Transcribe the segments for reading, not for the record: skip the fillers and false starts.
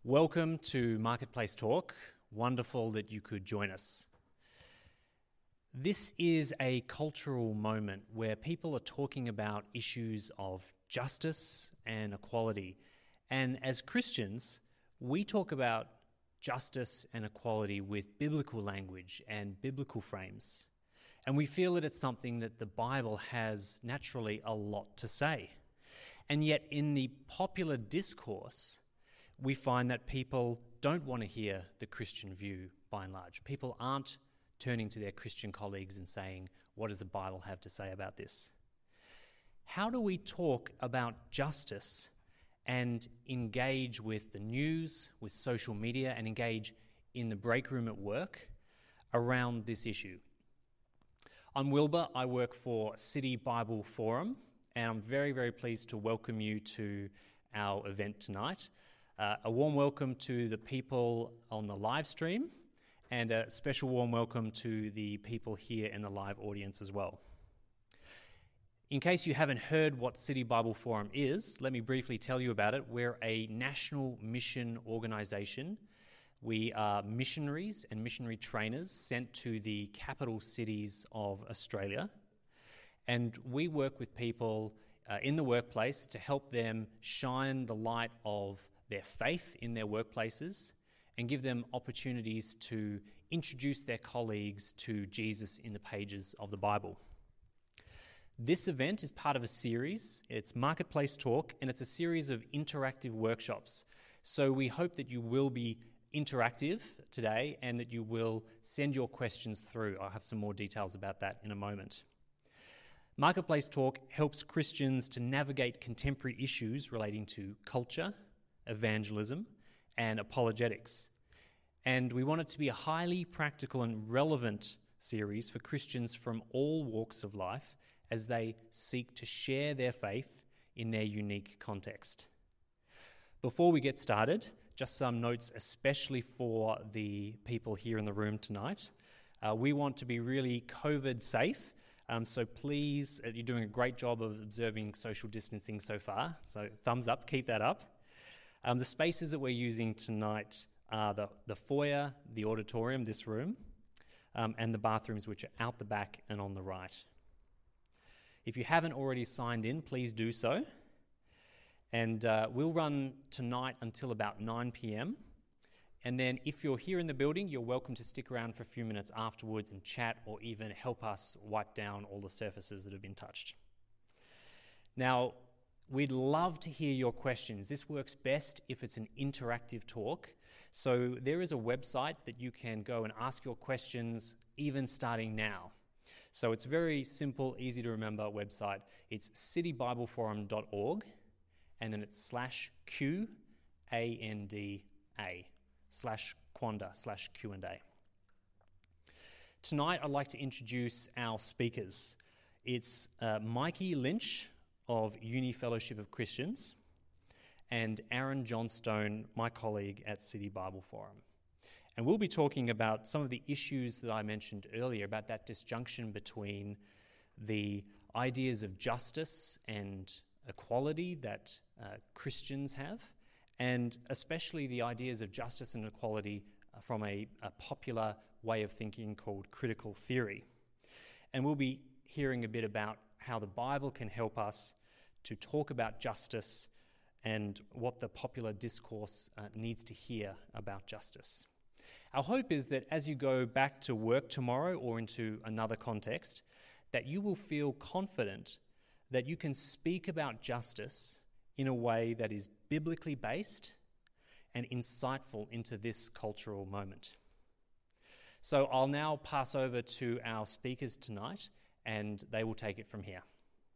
Welcome to Marketplace Talk. Wonderful that you could join us. This is a cultural moment where people are talking about issues of justice and equality. And as Christians, we talk about justice and equality with biblical language and biblical frames. And we feel that it's something that the Bible has naturally a lot to say. And yet in the popular discourse, we find that people don't want to hear the Christian view by and large. People aren't turning to their Christian colleagues and saying, what does the Bible have to say about this? How do we talk about justice and engage with the news, with social media, and engage in the break room at work around this issue? I'm Wilbur. I work for City Bible Forum, and I'm very, very pleased to welcome you to our event tonight. A warm welcome to the people on the live stream, and a special warm welcome to the people here in the live audience as well. In case you haven't heard what City Bible Forum is, let me briefly tell you about it. We're a national mission organisation. We are missionaries and missionary trainers sent to the capital cities of Australia, and we work with people in the workplace to help them shine the light of their faith in their workplaces and give them opportunities to introduce their colleagues to Jesus in the pages of the Bible. This event is part of a series. It's Marketplace Talk, and it's a series of interactive workshops. So we hope that you will be interactive today and that you will send your questions through. I'll have some more details about that in a moment. Marketplace Talk helps Christians to navigate contemporary issues relating to culture, evangelism, and apologetics. And we want it to be a highly practical and relevant series for Christians from all walks of life as they seek to share their faith in their unique context. Before we get started, just some notes especially for the people here in the room tonight. We want to be really COVID safe, so please, you're doing a great job of observing social distancing so far, so thumbs up, keep that up. The spaces that we're using tonight are the foyer, the auditorium, this room, and the bathrooms, which are out the back and on the right. If you haven't already signed in, please do so. And we'll run tonight until about 9 p.m. And then if you're here in the building, you're welcome to stick around for a few minutes afterwards and chat or even help us wipe down all the surfaces that have been touched. Now, we'd love to hear your questions. This works best if it's an interactive talk. So there is a website that you can go and ask your questions even starting now. So it's very simple, easy to remember website. It's citybibleforum.org and then it's /QANDA /Quanda/Q&A. Tonight I'd like to introduce our speakers. It's Mikey Lynch of Uni Fellowship of Christians, and Aaron Johnstone, my colleague at City Bible Forum. And we'll be talking about some of the issues that I mentioned earlier, about that disjunction between the ideas of justice and equality that Christians have, and especially the ideas of justice and equality from a popular way of thinking called critical theory. And we'll be hearing a bit about how the Bible can help us to talk about justice and what the popular discourse needs to hear about justice. Our hope is that as you go back to work tomorrow or into another context, that you will feel confident that you can speak about justice in a way that is biblically based and insightful into this cultural moment. So I'll now pass over to our speakers tonight, and they will take it from here.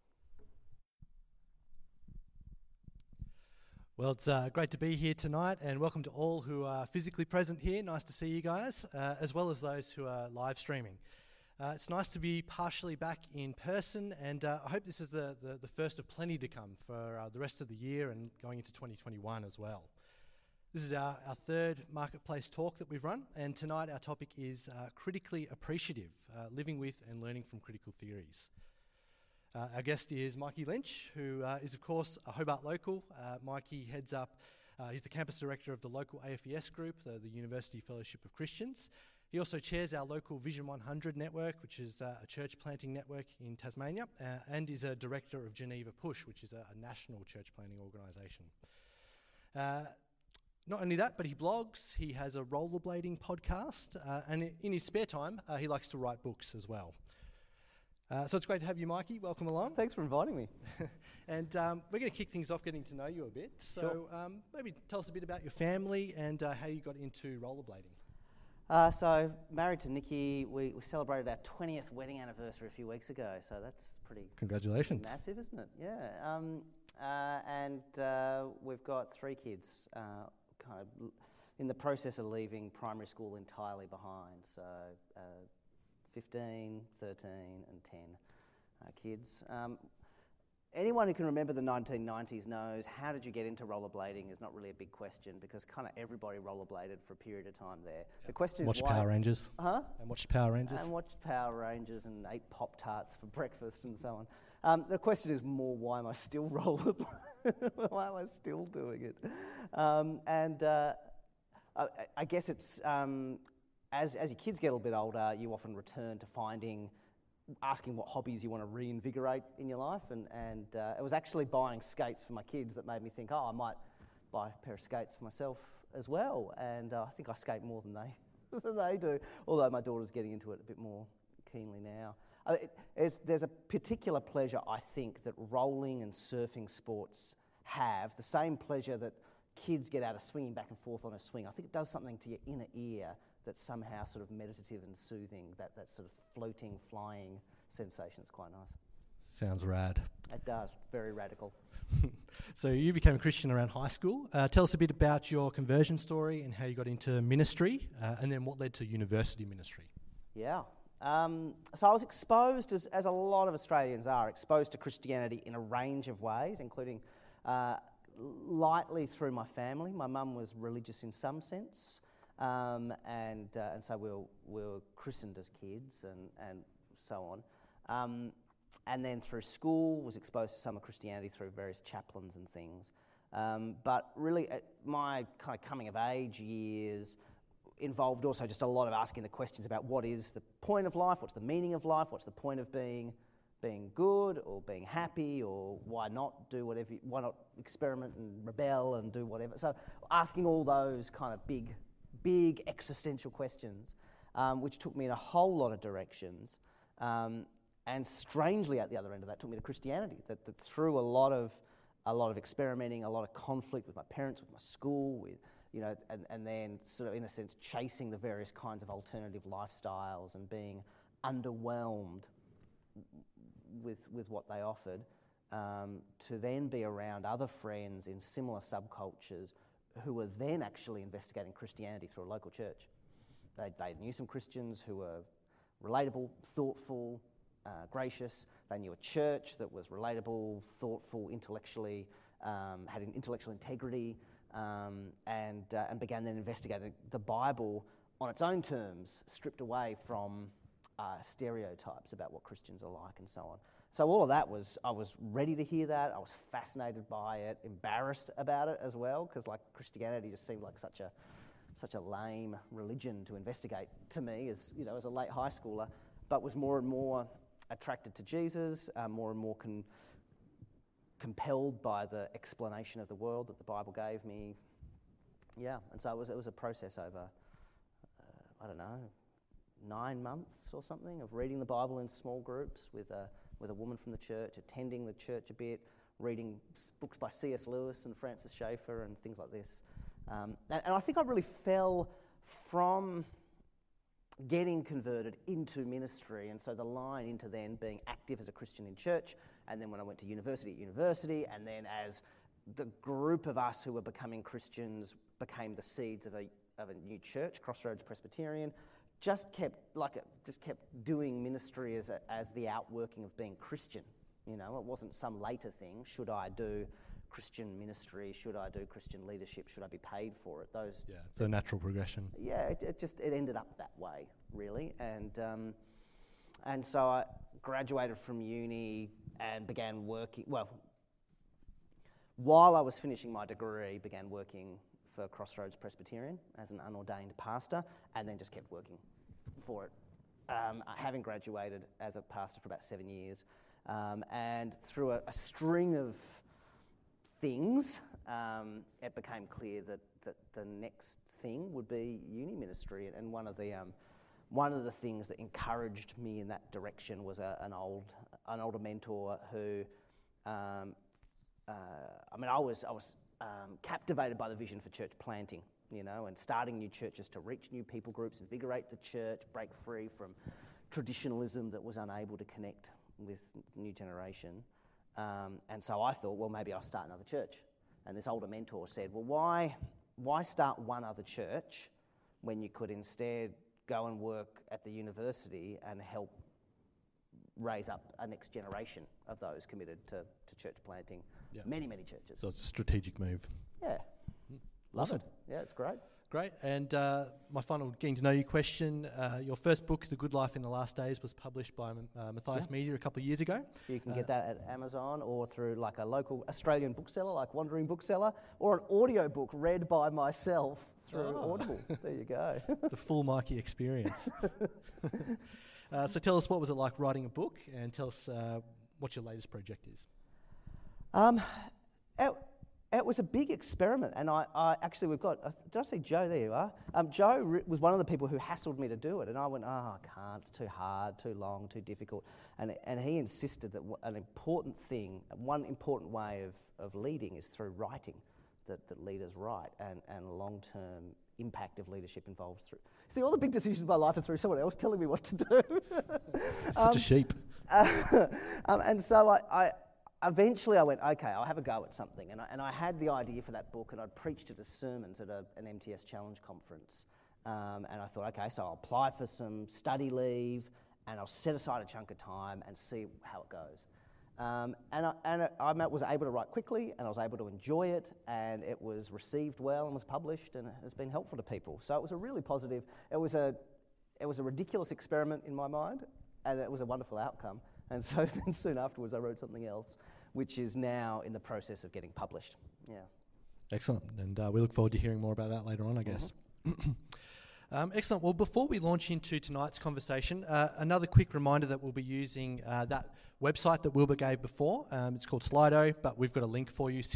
Well, it's great to be here tonight, and welcome to all who are physically present here. Nice to see you guys, as well as those who are live streaming. It's nice to be partially back in person, and I hope this is the first of plenty to come for the rest of the year and going into 2021 as well. This is our third Marketplace talk that we've run, and tonight our topic is critically appreciative, living with and learning from critical theories. Our guest is Mikey Lynch, who is, of course, a Hobart local. Mikey heads up He's the campus director of the local AFES group, the University Fellowship of Christians. He also chairs our local Vision 100 network, which is a church planting network in Tasmania, and is a director of Geneva Push, which is a national church planting organisation. Not only that, but he blogs, he has a rollerblading podcast, and in his spare time, he likes to write books as well. So it's great to have you, Mikey. Welcome along. Thanks for inviting me. And we're going to kick things off getting to know you a bit. So maybe tell us a bit about your family and how you got into rollerblading. So married to Nikki, we celebrated our 20th wedding anniversary a few weeks ago, so that's pretty Congratulations. massive, isn't it? Yeah. And we've got 3 kids, kind of in the process of leaving primary school entirely behind. So 15, 13 and 10 kids. Anyone who can remember the 1990s knows how did you get into rollerblading is not really a big question because kind of everybody rollerbladed for a period of time there. The question Watched is why... Power Rangers. Huh? And watched Power Rangers. And watched Power Rangers and ate Pop-Tarts for breakfast and so on. The question is more why am I still rollerblading? Why am I still doing it? I guess it's... As your kids get a little bit older, you often return to asking what hobbies you want to reinvigorate in your life, and it was actually buying skates for my kids that made me think, I might buy a pair of skates for myself as well, and I think I skate more than they do, although my daughter's getting into it a bit more keenly now. There's a particular pleasure, I think, that rolling and surfing sports have, the same pleasure that kids get out of swinging back and forth on a swing. I think it does something to your inner ear that's somehow sort of meditative and soothing, that sort of floating, flying sensation. It's quite nice. Sounds rad. It does, very radical. So you became a Christian around high school. Tell us a bit about your conversion story and how you got into ministry, and then what led to university ministry. Yeah. So I was exposed, as a lot of Australians are, exposed to Christianity in a range of ways, including lightly through my family. My mum was religious in some sense. And so we were christened as kids and so on. And then through school, was exposed to some of Christianity through various chaplains and things. But really, my kind of coming of age years involved also just a lot of asking the questions about what is the point of life, what's the meaning of life, what's the point of being good or being happy, or why not do whatever, why not experiment and rebel and do whatever. So asking all those kind of big existential questions, which took me in a whole lot of directions, and strangely at the other end of that took me to Christianity. That through a lot of experimenting, a lot of conflict with my parents, with my school, with and then sort of in a sense chasing the various kinds of alternative lifestyles and being underwhelmed with what they offered, to then be around other friends in similar subcultures who were then actually investigating Christianity through a local church. They knew some Christians who were relatable, thoughtful, gracious. They knew a church that was relatable, thoughtful, intellectually, had an intellectual integrity, and began then investigating the Bible on its own terms, stripped away from stereotypes about what Christians are like and so on. So all of that I was ready to hear that. I was fascinated by it, embarrassed about it as well, because like Christianity just seemed like such a lame religion to investigate to me as a late high schooler, but was more and more attracted to Jesus, more and more compelled by the explanation of the world that the Bible gave me. Yeah, and so it was a process over, 9 months or something of reading the Bible in small groups with a woman from the church, attending the church a bit, reading books by C.S. Lewis and Francis Schaeffer and things like this. And I think I really fell from getting converted into ministry, and so the line into then being active as a Christian in church, and then when I went to university, and then as the group of us who were becoming Christians became the seeds of a new church, Crossroads Presbyterian, just kept doing ministry as the outworking of being Christian. It wasn't some later thing. Should I do Christian ministry? Should I do Christian leadership? Should I be paid for it? It's a natural progression. Yeah, it ended up that way, really. And so I graduated from uni and began working. Well, while I was finishing my degree, began working for Crossroads Presbyterian as an unordained pastor, and then just kept working for it. Having graduated as a pastor for about 7 years, and through a string of things, it became clear that the next thing would be uni ministry. And one of the things that encouraged me in that direction was an older mentor who, I was captivated by the vision for church planting, and starting new churches to reach new people groups, invigorate the church, break free from traditionalism that was unable to connect with the new generation. And so I thought, well, maybe I'll start another church. And this older mentor said, well, why start one other church when you could instead go and work at the university and help raise up a next generation of those committed to church planting? Yeah. Many churches. So it's a strategic move. Yeah. Love Awesome. it. Yeah, it's great. Great. And my final getting to know you question, your first book, The Good Life in the Last Days, was published by Matthias Media a couple of years ago. You can get that at Amazon or through like a local Australian bookseller like Wandering Bookseller, or an audio book read by myself through Audible. There you go. The full Mikey experience. So tell us, what was it like writing a book, and tell us what your latest project is. It was a big experiment, and I actually, we've got, did I see Joe? There you are. Joe was one of the people who hassled me to do it, and I went, I can't, it's too hard, too long, too difficult. And he insisted that one important way of leading is through writing, that leaders write, and long-term impact of leadership involves through. See, all the big decisions of my life are through someone else telling me what to do. Such a sheep. And so eventually I went, okay, I'll have a go at something. And I had the idea for that book, and I'd preached it as sermons at an MTS Challenge conference. And I thought, okay, so I'll apply for some study leave, and I'll set aside a chunk of time and see how it goes. I was able to write quickly, and I was able to enjoy it, and it was received well and was published, and it has been helpful to people. So it was a really positive, it was a ridiculous experiment in my mind, and it was a wonderful outcome. And so then soon afterwards I wrote something else, which is now in the process of getting published. Yeah. Excellent. And we look forward to hearing more about that later on, I guess. Excellent. Well, before we launch into tonight's conversation, another quick reminder that we'll be using that website that Wilbur gave before. It's called Slido, but we've got a link for you,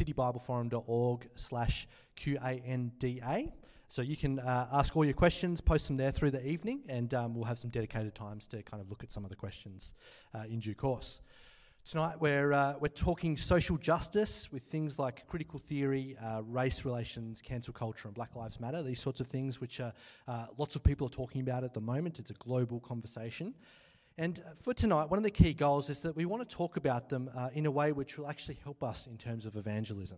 citybibleforum.org/QANDA. So you can ask all your questions, post them there through the evening, and we'll have some dedicated times to kind of look at some of the questions in due course. Tonight we're talking social justice with things like critical theory, race relations, cancel culture, and Black Lives Matter, these sorts of things which lots of people are talking about at the moment. It's a global conversation. And for tonight, one of the key goals is that we want to talk about them in a way which will actually help us in terms of evangelism.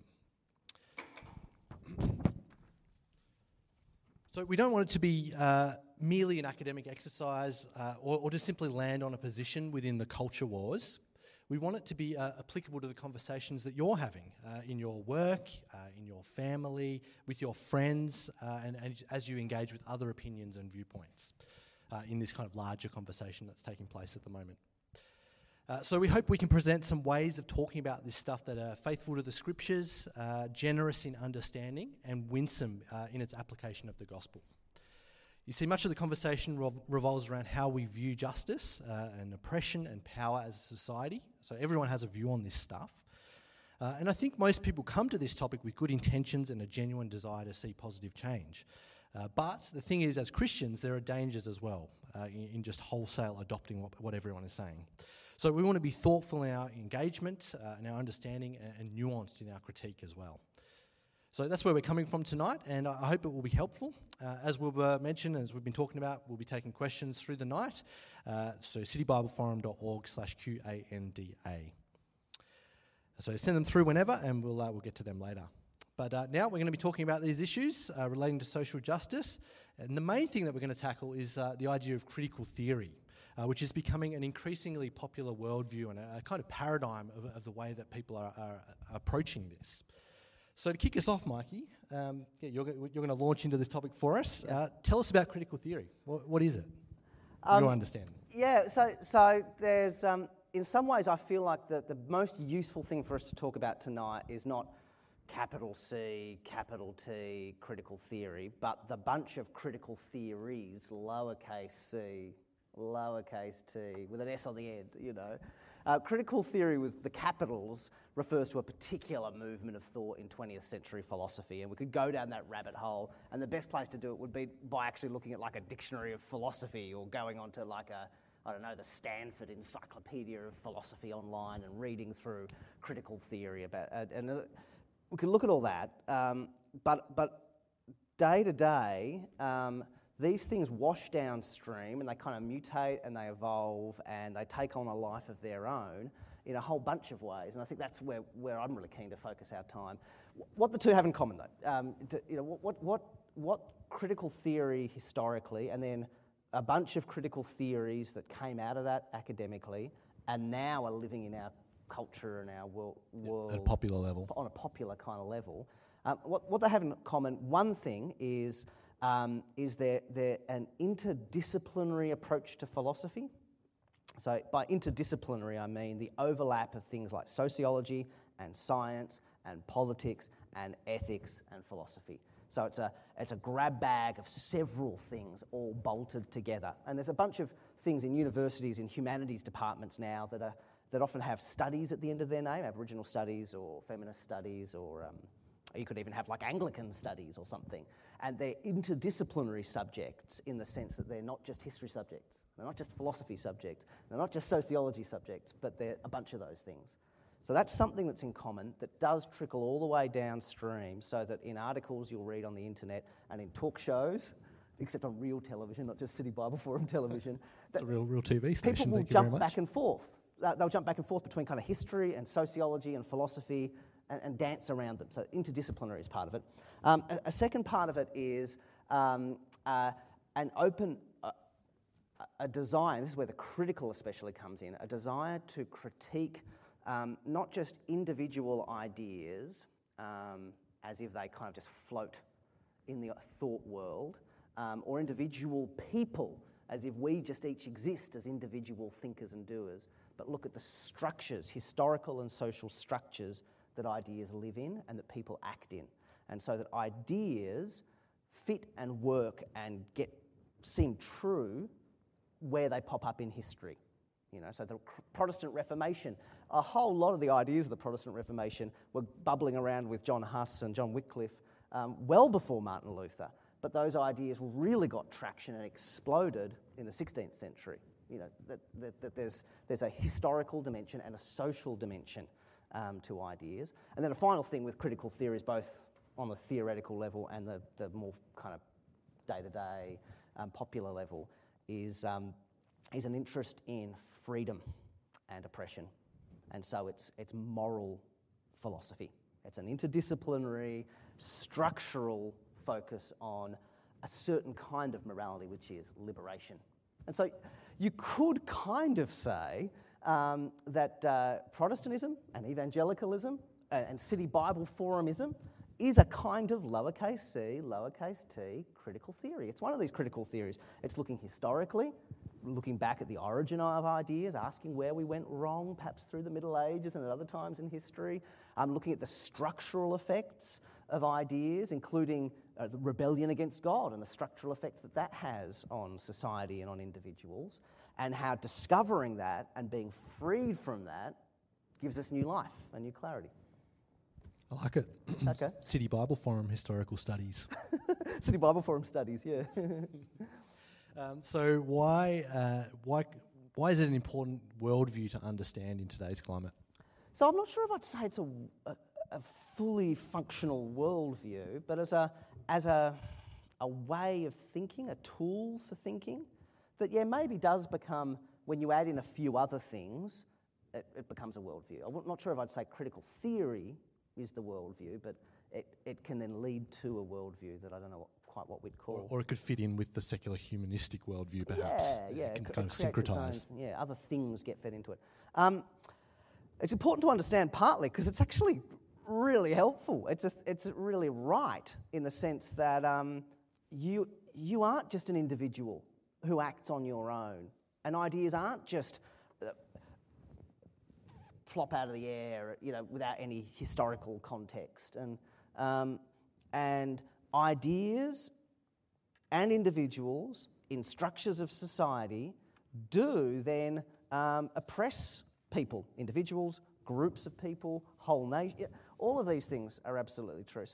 So we don't want it to be merely an academic exercise or to simply land on a position within the culture wars. We want it to be applicable to the conversations that you're having in your work, in your family, with your friends, and as you engage with other opinions and viewpoints in this kind of larger conversation that's taking place at the moment. So we hope we can present some ways of talking about this stuff that are faithful to the scriptures, generous in understanding, and winsome in its application of the gospel. You see, much of the conversation revolves around how we view justice and oppression and power as a society. So everyone has a view on this stuff. And I think most people come to this topic with good intentions and a genuine desire to see positive change. But the thing is, as Christians, there are dangers as well in just wholesale adopting what everyone is saying. So we want to be thoughtful in our engagement, in our understanding, and nuanced in our critique as well. So that's where we're coming from tonight, and I hope it will be helpful. As Wilbur mentioned, as we've been talking about, we'll be taking questions through the night. So citybibleforum.org/QANDA. So send them through whenever, and we'll get to them later. But now we're going to be talking about these issues relating to social justice. And the main thing that we're going to tackle is the idea of critical theory, which is becoming an increasingly popular worldview and a kind of paradigm of the way that people are approaching this. So to kick us off, Mikey, you're going to launch into this topic for us. Yeah. Tell us about critical theory. What is it? Your understanding. Yeah, so there's, in some ways I feel like the most useful thing for us to talk about tonight is not capital C, capital T, critical theory, but the bunch of critical theories, lowercase c, lowercase t, with an S on the end, you know. Critical theory with the capitals refers to a particular movement of thought in 20th century philosophy, and we could go down that rabbit hole, and the best place to do it would be by actually looking at like a dictionary of philosophy, or going onto like I don't know, the Stanford Encyclopedia of Philosophy online and reading through critical theory about, and we can look at all that, but day to day, these things wash downstream and they kind of mutate and they evolve and they take on a life of their own in a whole bunch of ways. And I think that's where I'm really keen to focus our time. What the two have in common, though, what critical theory historically, and then a bunch of critical theories that came out of that academically and now are living in our culture and our world at a popular level, on a popular kind of level. What they have in common, one thing is they're an interdisciplinary approach to philosophy. So by interdisciplinary, I mean the overlap of things like sociology and science and politics and ethics and philosophy. So it's a grab bag of several things all bolted together. And there's a bunch of things in universities, in humanities departments now that often have studies at the end of their name, Aboriginal studies or feminist studies, or you could even have like Anglican studies or something. And they're interdisciplinary subjects in the sense that they're not just history subjects, they're not just philosophy subjects, they're not just sociology subjects, but they're a bunch of those things. So that's something that's in common that does trickle all the way downstream, so that in articles you'll read on the internet and in talk shows, except on real television, not just City Bible Forum television. It's a real TV station. People will jump back and forth. They'll jump back and forth between kind of history and sociology and philosophy and dance around them. So interdisciplinary is part of it. A second part of it is an open, a desire, this is where the critical especially comes in, a desire to critique not just individual ideas as if they kind of just float in the thought world, or individual people as if we just each exist as individual thinkers and doers, but look at the structures, historical and social structures that ideas live in and that people act in. And so that ideas fit and work and seem true where they pop up in history. You know, so the Protestant Reformation, a whole lot of the ideas of the Protestant Reformation were bubbling around with John Huss and John Wycliffe well before Martin Luther. But those ideas really got traction and exploded in the 16th century. You know, that there's a historical dimension and a social dimension to ideas. And then a final thing with critical theories, both on the theoretical level and the more kind of day-to-day popular level, is an interest in freedom and oppression. And so it's moral philosophy. It's an interdisciplinary, structural focus on a certain kind of morality, which is liberation. And so you could kind of say that Protestantism and evangelicalism and City Bible Forumism is a kind of lowercase c, lowercase t critical theory. It's one of these critical theories. It's looking historically, looking back at the origin of ideas, asking where we went wrong, perhaps through the Middle Ages and at other times in history, looking at the structural effects of ideas, including the rebellion against God and the structural effects that has on society and on individuals, and how discovering that and being freed from that gives us new life and new clarity. I like it. Okay. City Bible Forum Historical Studies. City Bible Forum Studies, yeah. So why is it an important worldview to understand in today's climate? So I'm not sure if I'd say it's a fully functional worldview, but as a way of thinking, a tool for thinking, that maybe does become, when you add in a few other things, it becomes a worldview. I'm not sure if I'd say critical theory is the worldview, but it can then lead to a worldview that I don't know quite what we'd call. Or it could fit in with the secular humanistic worldview, perhaps. Yeah. It can kind of syncretise. Other things get fed into it. It's important to understand partly because it's actually really helpful. It's really right in the sense that you aren't just an individual who acts on your own, and ideas aren't just flop out of the air, without any historical context. And ideas and individuals in structures of society do then oppress people, individuals, groups of people, whole nation. All of these things are absolutely true.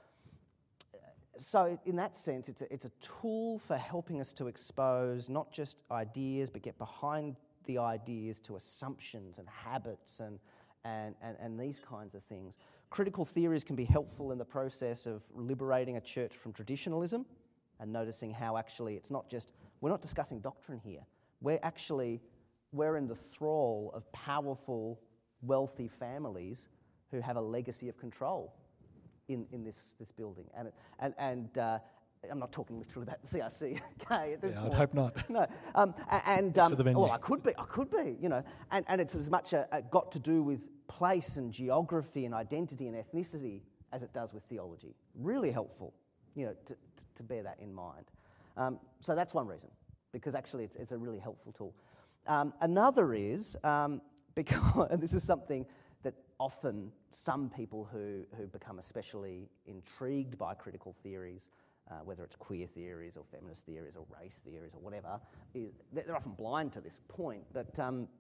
So in that sense, it's a tool for helping us to expose not just ideas, but get behind the ideas to assumptions and habits and these kinds of things. Critical theories can be helpful in the process of liberating a church from traditionalism and noticing how actually it's not just, we're not discussing doctrine here. We're in the thrall of powerful, wealthy families who have a legacy of control in this building. And I'm not talking literally about the CRC at this point. I'd hope not. No. For the venue. Well, I could be, and it's as much got to do with place and geography and identity and ethnicity as it does with theology. Really helpful, to bear that in mind. So that's one reason, because actually it's a really helpful tool. Another is, because, and this is something that often some people who become especially intrigued by critical theories, whether it's queer theories or feminist theories or race theories or whatever, they're often blind to this point. But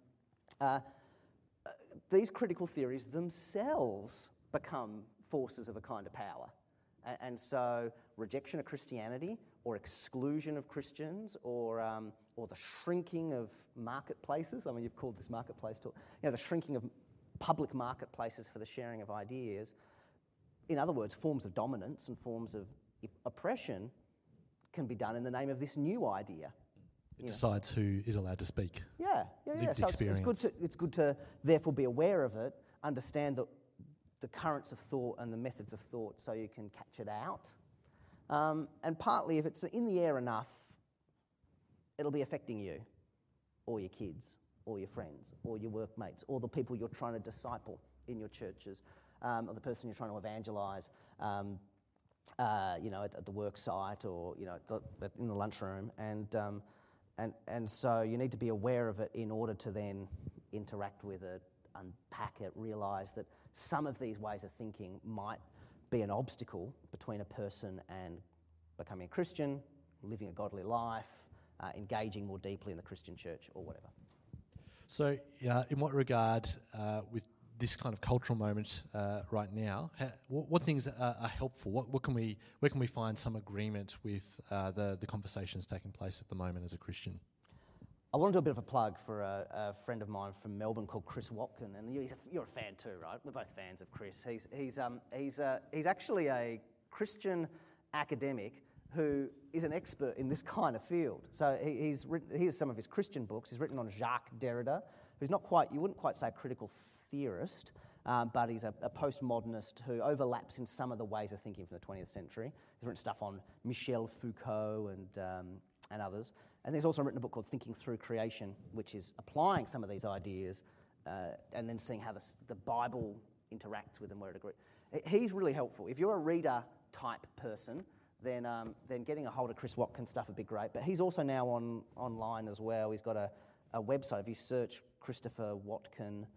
these critical theories themselves become forces of a kind of power. And so rejection of Christianity or exclusion of Christians or the shrinking of marketplaces, I mean, you've called this marketplace talk, the shrinking of public marketplaces for the sharing of ideas, in other words, forms of dominance and forms of oppression can be done in the name of this new idea. It decides who is allowed to speak. Yeah. Lived So experience. it's good to therefore be aware of it, understand the currents of thought and the methods of thought so you can catch it out. And partly, if it's in the air enough, it'll be affecting you or your kids or your friends or your workmates or the people you're trying to disciple in your churches or the person you're trying to evangelise at the work site or in the lunchroom, and so you need to be aware of it in order to then interact with it, unpack it, realise that some of these ways of thinking might be an obstacle between a person and becoming a Christian, living a godly life, engaging more deeply in the Christian church or whatever. So, in what regard, with this kind of cultural moment right now, what things are helpful? Where can we find some agreement with the conversations taking place at the moment as a Christian? I want to do a bit of a plug for a friend of mine from Melbourne called Chris Watkin, and you're a fan too, right? We're both fans of Chris. He's actually a Christian academic who is an expert in this kind of field. So here's some of his Christian books. He's written on Jacques Derrida, who's not quite, you wouldn't quite say a critical theorist, but he's a postmodernist who overlaps in some of the ways of thinking from the 20th century. He's written stuff on Michel Foucault and others. And he's also written a book called Thinking Through Creation, which is applying some of these ideas and then seeing how the Bible interacts with them where it agrees. He's really helpful. If you're a reader type person, then getting a hold of Chris Watkin stuff would be great. But he's also now online as well. He's got a website. If you search Christopher Watkin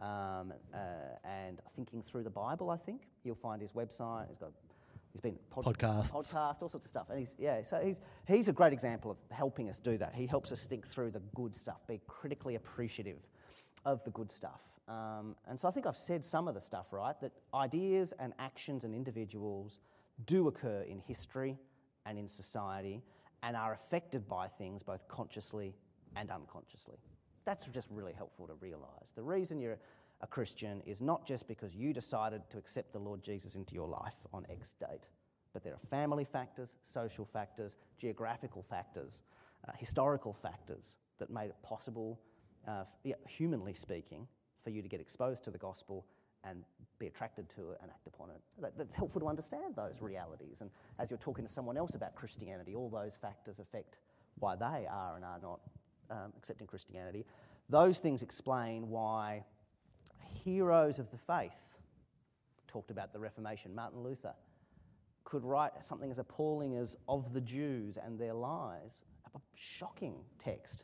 and Thinking Through the Bible, I think, you'll find his website. He's been podcasts, all sorts of stuff. And he's a great example of helping us do that. He helps us think through the good stuff, be critically appreciative of the good stuff. And so I think I've said some of the stuff, right, that ideas and actions and individuals do occur in history and in society and are affected by things both consciously and unconsciously. That's just really helpful to realise. The reason you're a Christian is not just because you decided to accept the Lord Jesus into your life on X date, but there are family factors, social factors, geographical factors, historical factors that made it possible, humanly speaking, for you to get exposed to the gospel and be attracted to it and act upon it. That's helpful to understand those realities. And as you're talking to someone else about Christianity, all those factors affect why they are and are not accepting Christianity. Those things explain why heroes of the faith, talked about the Reformation, Martin Luther, could write something as appalling as Of the Jews and Their Lies, a shocking text.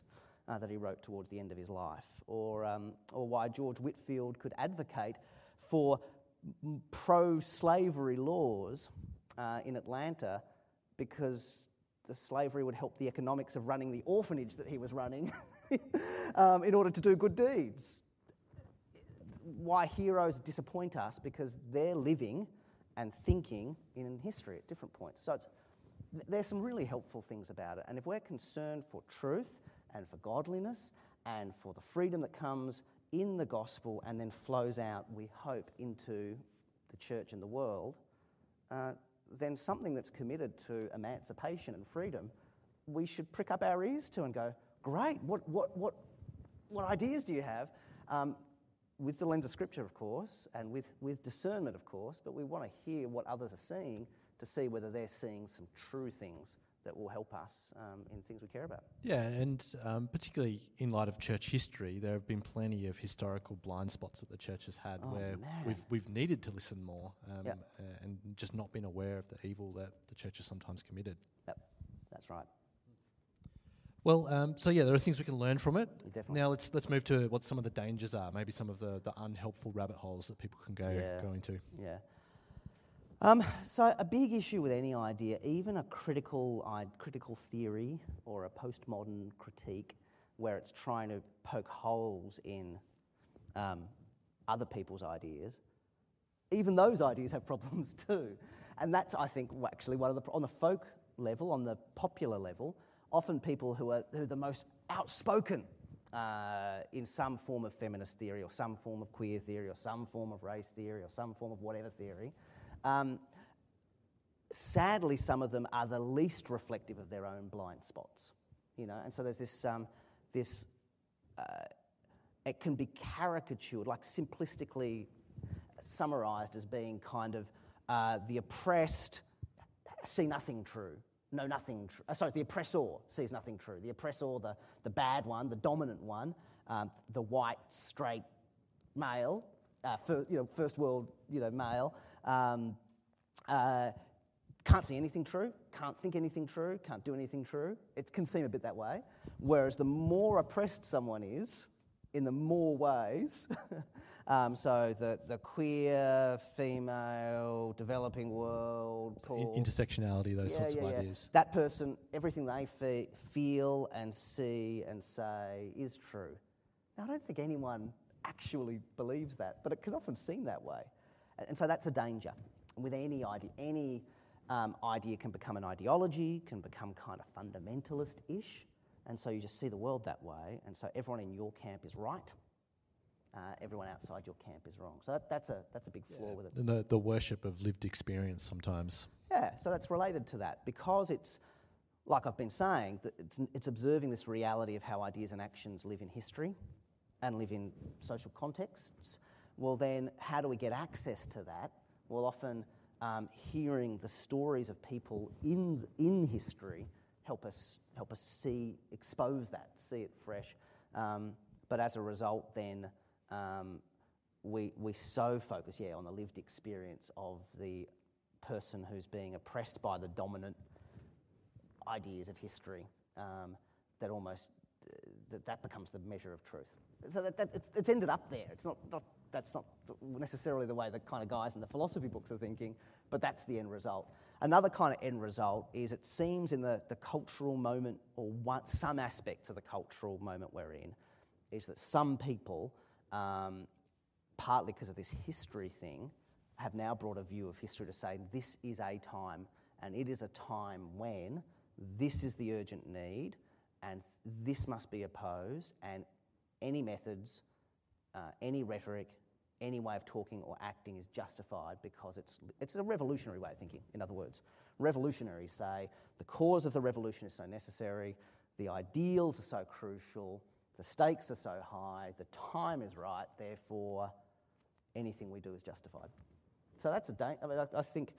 that he wrote towards the end of his life, or why George Whitefield could advocate for pro-slavery laws in Atlanta, because the slavery would help the economics of running the orphanage that he was running in order to do good deeds. Why heroes disappoint us, because they're living and thinking in history at different points. So there's some really helpful things about it. And if we're concerned for truth and for godliness and for the freedom that comes in the gospel and then flows out, we hope, into the church and the world, then something that's committed to emancipation and freedom, we should prick up our ears to and go, great, what ideas do you have? With the lens of Scripture, of course, and with discernment, of course, but we want to hear what others are seeing to see whether they're seeing some true things that will help us in things we care about. Yeah, and particularly in light of church history, there have been plenty of historical blind spots that the church has had where we've needed to listen more and just not been aware of the evil that the church has sometimes committed. Yep, that's right. Well, so there are things we can learn from it. Definitely. Now let's move to what some of the dangers are, maybe some of the unhelpful rabbit holes that people can go into. Yeah. So a big issue with any idea, even a critical theory or a postmodern critique, where it's trying to poke holes in other people's ideas, even those ideas have problems too. And that's, I think, actually one of on the folk level, on the popular level, often people who are the most outspoken in some form of feminist theory or some form of queer theory or some form of race theory or some form of whatever theory. Sadly, some of them are the least reflective of their own blind spots, and so there's this it can be caricatured, like simplistically summarised as being kind of the oppressed see nothing true, know nothing true. The oppressor sees nothing true. The oppressor, the bad one, the dominant one, the white, straight male, first world, male, can't see anything true, can't think anything true, can't do anything true. It can seem a bit that way. Whereas the more oppressed someone is, in the more ways, so the queer, female, developing world, intersectionality, those sorts of ideas. That person, everything they feel and see and say is true. Now, I don't think anyone actually believes that, but it can often seem that way. And so that's a danger. With any idea, idea can become an ideology, can become kind of fundamentalist-ish, and so you just see the world that way, and so everyone in your camp is right, everyone outside your camp is wrong. So that's a big flaw with it. And the worship of lived experience sometimes. Yeah, so that's related to that, because it's, like I've been saying, that it's observing this reality of how ideas and actions live in history and live in social contexts. Well then, how do we get access to that? Well, often hearing the stories of people in history help us expose that, see it fresh. But as a result, then we so focus, on the lived experience of the person who's being oppressed by the dominant ideas of history that almost that becomes the measure of truth. So it's ended up there. It's not that's not necessarily the way the kind of guys in the philosophy books are thinking, but that's the end result. Another kind of end result is, it seems in the cultural moment, or some aspects of the cultural moment we're in, is that some people, partly because of this history thing, have now brought a view of history to say this is a time, and it is a time when this is the urgent need, and this must be opposed, and any methods, any rhetoric, any way of talking or acting is justified because it's a revolutionary way of thinking, in other words. Revolutionaries say the cause of the revolution is so necessary, the ideals are so crucial, the stakes are so high, the time is right, therefore anything we do is justified. So that's I think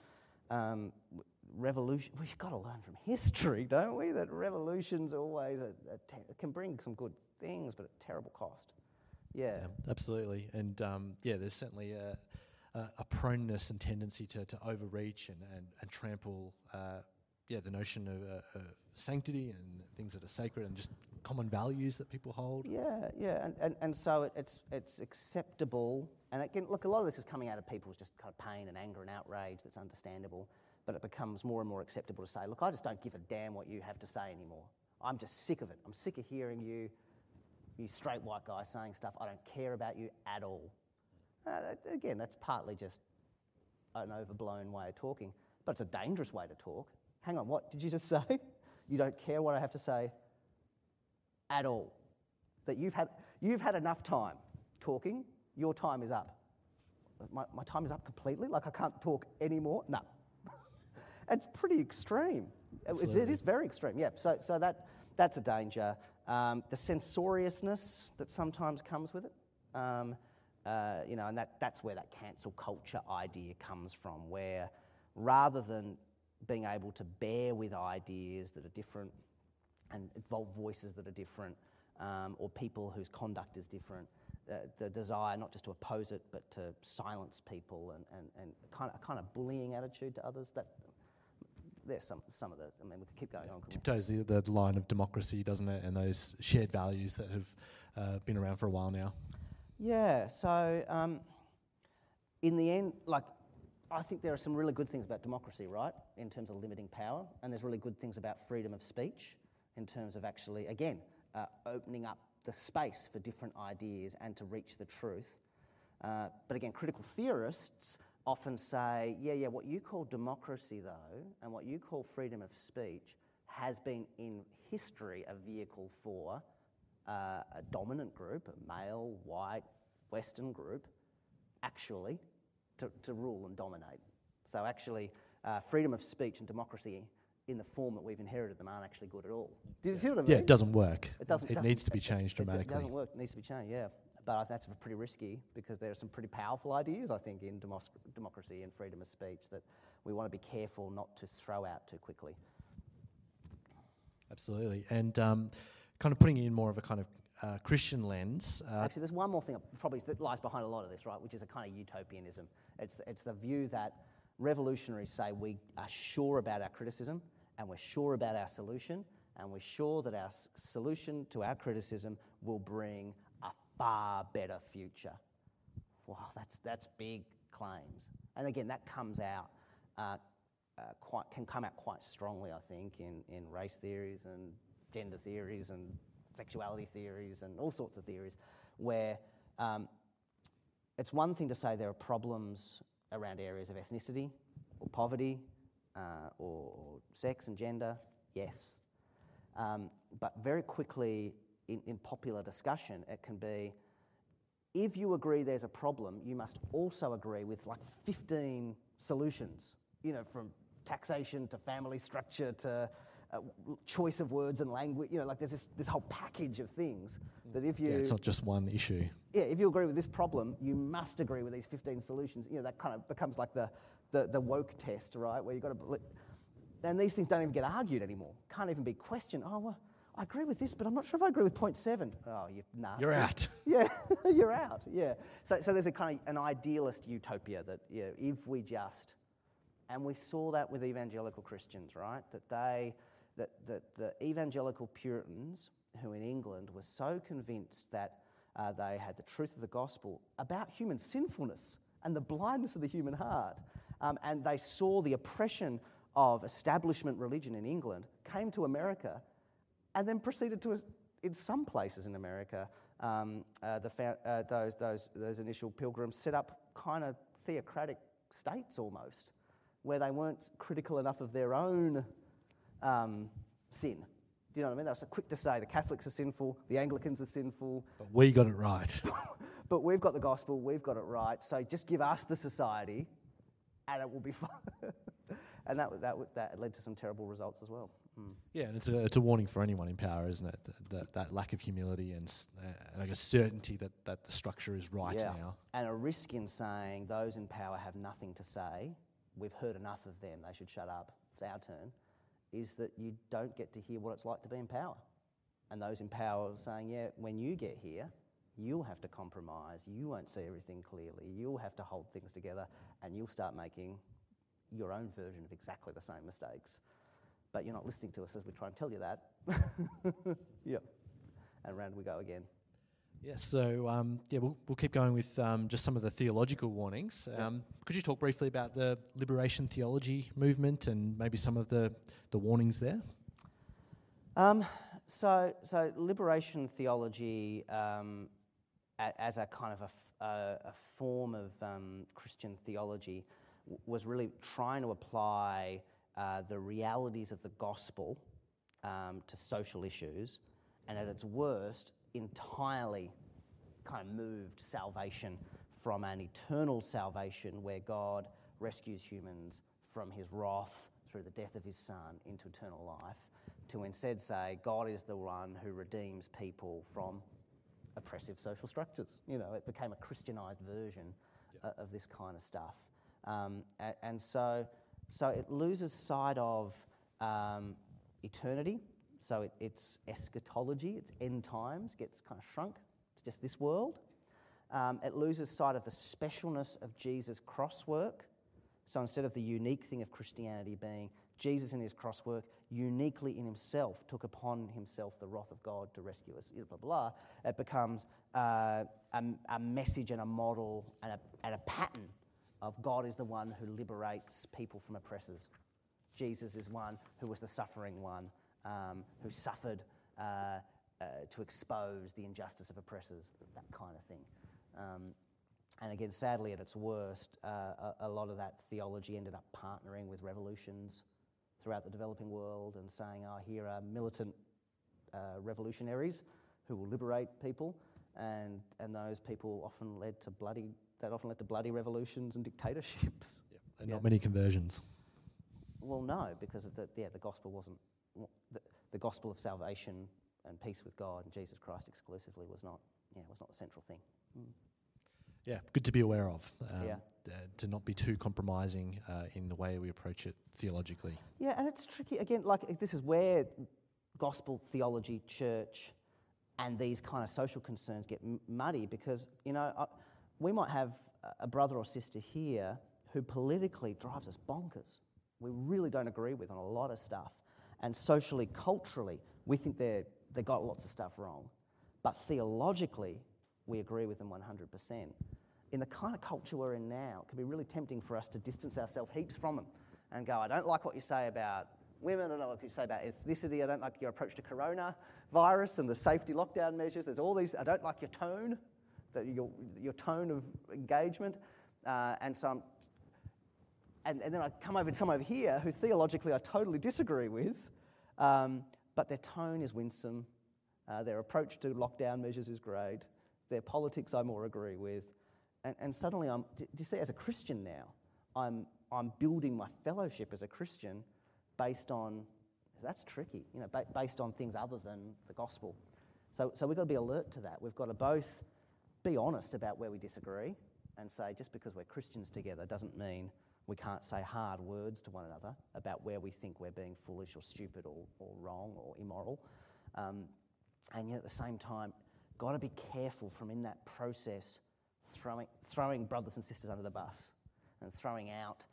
revolution, we've got to learn from history, don't we? That revolutions always can bring some good things, but at terrible cost. Yeah, absolutely. And there's certainly a proneness and tendency to overreach and trample the notion of sanctity and things that are sacred, and just common values that people hold. Yeah, and so it's acceptable, and again, look, a lot of this is coming out of people's just kind of pain and anger and outrage that's understandable, but it becomes more and more acceptable to say, look, I just don't give a damn what you have to say anymore. I'm just sick of it. I'm sick of hearing you straight white guys saying stuff. I don't care about you at all. Again, that's partly just an overblown way of talking, but it's a dangerous way to talk. Hang on, what did you just say? You don't care what I have to say at all. That you've had enough time talking, your time is up. My time is up completely? Like I can't talk anymore? No. It's pretty extreme. It is very extreme, yeah. So that's a danger. The censoriousness that sometimes comes with it, and that's where that cancel culture idea comes from, where rather than being able to bear with ideas that are different and involve voices that are different, or people whose conduct is different, the desire not just to oppose it but to silence people and kind of bullying attitude to others, that there's some of the, I mean, we could keep going on. Tiptoes the line of democracy, doesn't it, and those shared values that have been around for a while now. Yeah, so in the end, like, I think there are some really good things about democracy, right, in terms of limiting power, and there's really good things about freedom of speech in terms of actually, again, opening up the space for different ideas and to reach the truth. But again, critical theorists often say, yeah, what you call democracy, though, and what you call freedom of speech has been in history a vehicle for a dominant group, a male, white, Western group, actually, to rule and dominate. So actually, freedom of speech and democracy in the form that we've inherited them aren't actually good at all. Do you see what I mean? Yeah, it doesn't work. It needs to be changed dramatically. It doesn't work. It needs to be changed, yeah. But I think that's pretty risky because there are some pretty powerful ideas, I think, in democracy and freedom of speech that we want to be careful not to throw out too quickly. Absolutely. And kind of putting in more of a kind of Christian lens. Actually, there's one more thing probably that lies behind a lot of this, right, which is a kind of utopianism. It's the view that revolutionaries say we are sure about our criticism and we're sure about our solution and we're sure that our solution to our criticism will bring a far better future. Wow, that's big claims. And again, that comes out can come out quite strongly, I think, in race theories and gender theories and sexuality theories and all sorts of theories, where it's one thing to say there are problems around areas of ethnicity or poverty or sex and gender, yes. But very quickly in popular discussion, it can be, if you agree there's a problem, you must also agree with like 15 solutions, from taxation to family structure to choice of words and language, like there's this whole package of things that if you... Yeah, it's not just one issue. Yeah, if you agree with this problem, you must agree with these 15 solutions. That kind of becomes like the woke test, right, where you've got to... And these things don't even get argued anymore. Can't even be questioned. Oh, well, I agree with this, but I'm not sure if I agree with point 7. Oh, you're out. Yeah, you're out, yeah. So there's a kind of an idealist utopia that, if we just... And we saw that with evangelical Christians, right? That the evangelical Puritans, who in England were so convinced that they had the truth of the gospel about human sinfulness and the blindness of the human heart, and they saw the oppression of establishment religion in England, came to America, and then proceeded to, in some places in America, those initial pilgrims set up kind of theocratic states almost, where they weren't critical enough of their own sin. Do you know what I mean? They were so quick to say the Catholics are sinful, the Anglicans are sinful. But we got it right. But we've got the gospel, we've got it right, so just give us the society and it will be fine. And that led to some terrible results as well. Mm. Yeah, and it's a warning for anyone in power, isn't it? That lack of humility and I guess certainty that the structure is right now. And a risk in saying those in power have nothing to say, we've heard enough of them, they should shut up, it's our turn, is that you don't get to hear what it's like to be in power. And those in power are saying, yeah, when you get here, you'll have to compromise, you won't see everything clearly, you'll have to hold things together, and you'll start making your own version of exactly the same mistakes. But you're not listening to us as we try and tell you that. Yeah. and round we go again. Yes, so we'll keep going with just some of the theological warnings. Could you talk briefly about the liberation theology movement and maybe some of the warnings there? So liberation theology, as a kind of a form of Christian theology, was really trying to apply the realities of the gospel to social issues, and at its worst, entirely kind of moved salvation from an eternal salvation where God rescues humans from his wrath through the death of his Son into eternal life, to instead say God is the one who redeems people from oppressive social structures. You know, it became a Christianized version of this kind of stuff. And so it loses sight of eternity. So it's eschatology, it's end times, gets kind of shrunk to just this world. It loses sight of the specialness of Jesus' cross work. So instead of the unique thing of Christianity being Jesus in his cross work uniquely in himself took upon himself the wrath of God to rescue us, blah, blah, blah, it becomes a message and a model and a pattern of God is the one who liberates people from oppressors. Jesus is one who was the suffering one, who suffered to expose the injustice of oppressors, that kind of thing. And again, sadly, at its worst, a lot of that theology ended up partnering with revolutions throughout the developing world and saying, oh, here are militant revolutionaries who will liberate people, and those people often led to bloody revolutions and dictatorships. Yep. And not many conversions. Well, no, because the gospel wasn't the gospel of salvation and peace with God and Jesus Christ exclusively was not the central thing. Yeah, good to be aware of. To not be too compromising in the way we approach it theologically. Yeah, and it's tricky. Again, like this is where gospel theology, church, and these kind of social concerns get muddy because, we might have a brother or sister here who politically drives us bonkers. We really don't agree with on a lot of stuff. And socially, culturally, we think they got lots of stuff wrong. But theologically, we agree with them 100%. In the kind of culture we're in now, it can be really tempting for us to distance ourselves heaps from them and go, I don't like what you say about women, I don't like what you say about ethnicity, I don't like your approach to coronavirus and the safety lockdown measures, there's all these, I don't like your tone, your tone of engagement, and then I come over to someone over here who theologically I totally disagree with, but their tone is winsome, their approach to lockdown measures is great, their politics I more agree with, and suddenly do you see, as a Christian now, I'm building my fellowship as a Christian based on, that's tricky, based on things other than the gospel. So we've got to be alert to that. We've got to both be honest about where we disagree and say just because we're Christians together doesn't mean we can't say hard words to one another about where we think we're being foolish or stupid or wrong or immoral. And yet at the same time, got to be careful from in that process throwing brothers and sisters under the bus and throwing out